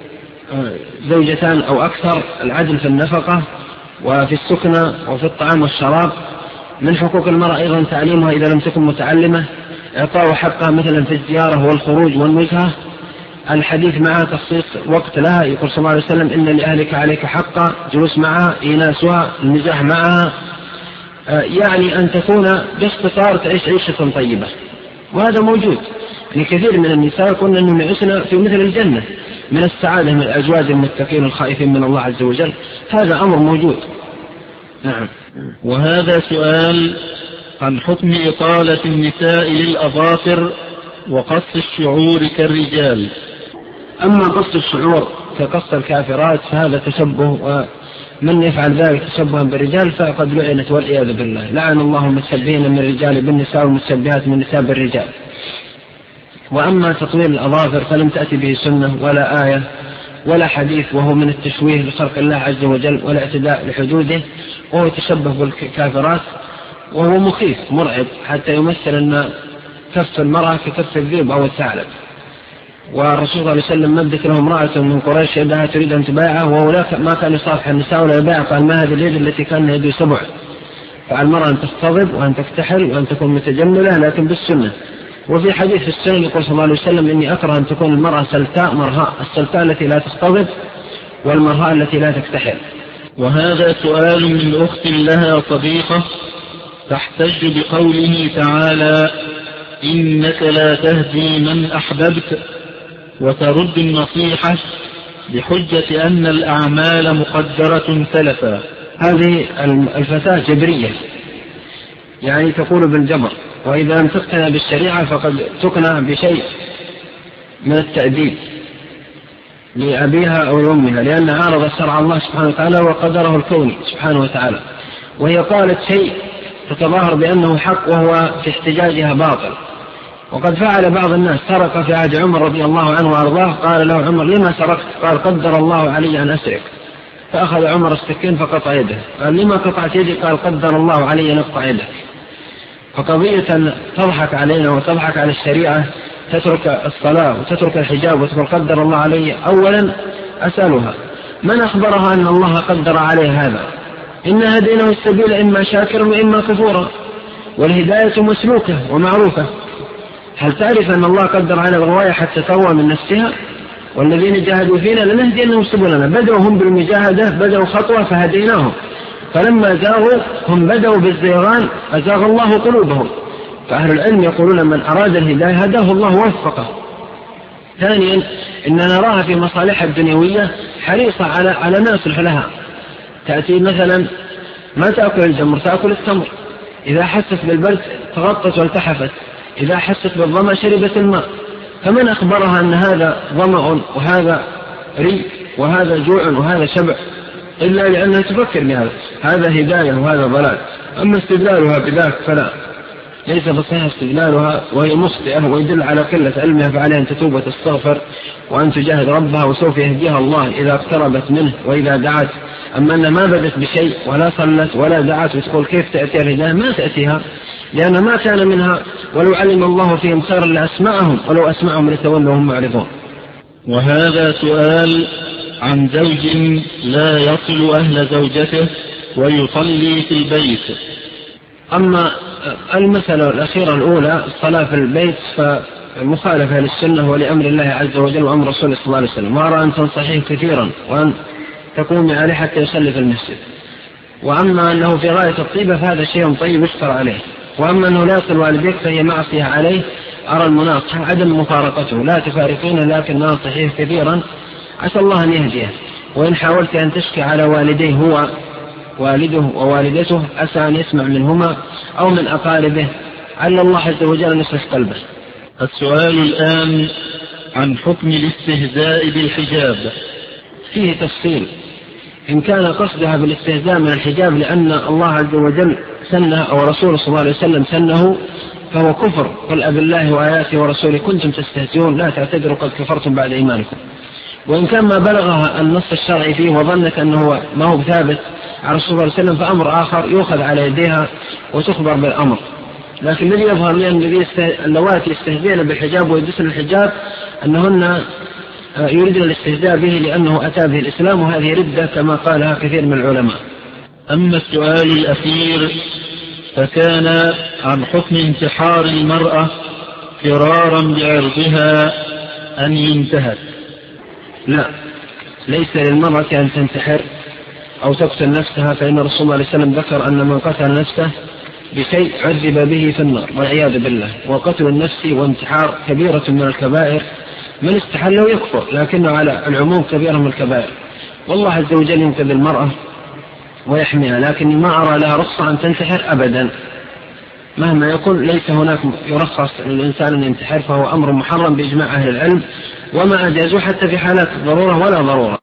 زوجتان أو أكثر، العدل في النفقة وفي السكنة وفي الطعام والشراب. من حقوق المرأة أيضا تعليمها إذا لم تكن متعلمة، إعطاء حقها مثلا في الزيارة والخروج والنزهة، الحديث معها، تخصيص وقت لها. يقول صلى الله عليه وسلم إن لأهلك عليك حقا، جلوس معها، إيناسها، المزاح معها، يعني أن تكون باختصار تعيش عيشة طيبة. وهذا موجود يعني كثير من النساء يقولون أنهم يعيشون في مثل الجنة من السعادة من الأزواج المتقين الخائفين من الله عز وجل، هذا أمر موجود. نعم. وهذا سؤال عن حكم إطالة النساء للأظافر وقص الشعور كالرجال. أما قص الشعور كقص الكافرات فهذا تشبه، ومن يفعل ذلك تشبها بالرجال فقد لعنت والعياذ بالله. لعن الله المتشبهين من الرجال بالنساء والمتشبهات من النساء بالرجال. وأما تطويل الأظافر فلم تأتي به سنة ولا آية ولا حديث، وهو من التشويه لخلق الله عز وجل والاعتداء لحدوده، وهو تشبه بالكافرات، وهو مخيف مرعب حتى يمثل أن كف المرأة ككف الذئب أو الثعلب. والرسول صلى الله عليه وسلم مدت له امرأة من قريش يدها تريد أن تبايعه، وهو ما كان يصافح النساء ولا يبايع، قال ما هذه اليد التي كان يد سبع. فعلى المرأة أن تستضب وأن تكتحل وأن تكون متجملة لكن بالسنة. وفي حديث السنة يقول صلى الله عليه وسلم إني أكره أن تكون المرأة سلتاء مرهاء، السلتاء التي لا تستضب والمرهاء التي لا تكتحل. وهذا سؤال من أخت لها صديقة تحتج بقوله تعالى إنك لا تهدي من أحببت، وترد النصيحة بحجة أن الأعمال مقدرة سلفا. هذه الفتاة جبرية، يعني تقول بالجبر، وإذا لم تقتنع بالشريعة فقد تقنع بشيء من التأديب لأبيها أو أمها، لأن عارض شرع الله سبحانه وتعالى وقدره الكوني سبحانه وتعالى. وهي قالت شيء تتظاهر بأنه حق وهو في احتجاجها باطل. وقد فعل بعض الناس، سرق في عهد عمر رضي الله عنه وأرضاه، قال له عمر لما سرقت؟ قال قدر الله علي أن أسرق، فأخذ عمر السكين فقطع يده. قال لما قطعت يدي؟ قال قدر الله علي أن أقطع يدك. فقضية أن تضحك علينا وتضحك على الشريعة، تترك الصلاة وتترك الحجاب وتقول قدر الله علي، أولا أسألها من أخبرها أن الله قدر عليه هذا؟ إن هديناه السبيل إما شاكرا وإما كفورا، والهداية مسلوكة ومعروفة. هل تعرف أن الله قدر على الغواية حتى تروى من نفسها؟ والذين جاهدوا فينا لنهدينهم سبلنا. بدأوا هم بالمجاهدة، بدأوا خطوة فهديناهم، فلما زاغوا هم بدأوا بالزيغان أزاغ الله قلوبهم. فأهل العلم يقولون من أراد الهداية هداه الله ووفقه. ثانيا إننا نراها في مصالحها الدنيوية حريصة على على ما يصلح لها. تأتي مثلا ما تأكل الجمر، تأكل التمر. إذا حست بالبرد تغطت والتحفت، إذا حست بالظمأ شربت الماء. فمن أخبرها أن هذا ظمأ وهذا ريق وهذا جوع وهذا شبع إلا لأنها تفكر بهذا؟ هذا هداية وهذا ضلال. أما استدلالها بذلك فلا، ليس بصحيح استدلالها، وهي مخطئة ويدل على قلة علمها، فعليها أن تتوب وتستغفر وأن تجاهد ربها، وسوف يهديها الله إذا اقتربت منه وإذا دعت. أما أن ما بدت بشيء ولا صلت ولا دعت وتقول كيف تأتي الهداية؟ ما تأتيها، لأن ما كان منها. ولو علم الله فيهم خيرا لأسمعهم ولو أسمعهم لتولوا وهم معرضون. وهذا سؤال عن زوج لا يصل أهل زوجته ويصلي في البيت. أما المسألة الأخيرة الأولى الصلاة في البيت فمخالفة للسنة ولأمر الله عز وجل وأمر رسوله صلى الله عليه وسلم، وأرى أن تنصحيه كثيرا وأن تقومي عليه حتى يصلي في المسجد. وأما أنه في غاية الطيبة فهذا شيء طيب يشكر عليه، وأما أنه لا يصل والديك فهي معصية عليه. أرى المناصحة عدم مفارقته، لا تفارقين لكن ناصحيه كثيرا عسى الله أن يهديه. وإن حاولت أن تشكي على والديه هو والده ووالدته عسى أن يسمع منهما أو من أقاربه، على الله عز وجل أن يصلح قلبه. السؤال الآن عن حكم الاستهزاء بالحجاب. فيه تفصيل. إن كان قصدها بالاستهزاء من الحجاب لأن الله عز وجل سنه أو رسوله صلى الله عليه وسلم سنه فهو كفر. قل أب الله وآياته ورسوله كنتم تستهزئون لا تعتذروا قد كفرتم بعد إيمانكم. وإن كان ما بلغها النص الشرعي فيه وظنك أنه ما هو ثابت على رسول الله صلى الله عليه وسلم فأمر آخر يؤخذ على يديها وتخبر بالأمر. لكن الذي يظهر لي أن اللواتي يستهزئن بالحجاب ويدسن الحجاب أنهن يريدون الاستهزاء به لأنه أتى به الإسلام، وهذه ردة كما قالها كثير من العلماء. أما السؤال الأخير فكان عن حكم انتحار المرأة فرارا بعرضها أن ينتهك. لا، ليس للمرأة أن تنتحر أو تقتل نفسها، فإن رسول الله صلى الله عليه وسلم ذكر أن من قتل نفسه بشيء عذب به في النار والعياذ بالله. وقتل النفس وانتحار كبيرة من الكبائر، من استحله يكفر لكنه على العموم كبيرة من الكبائر. والله عز وجل ينقذ المرأة ويحميها، لكني ما أرى لها رخصة أن تنتحر أبدا مهما يقول. ليس هناك يرخص للإنسان أن ينتحر، فهو أمر محرم بإجماع أهل العلم، وما أجازوا حتى في حالات ضرورة ولا ضرورة.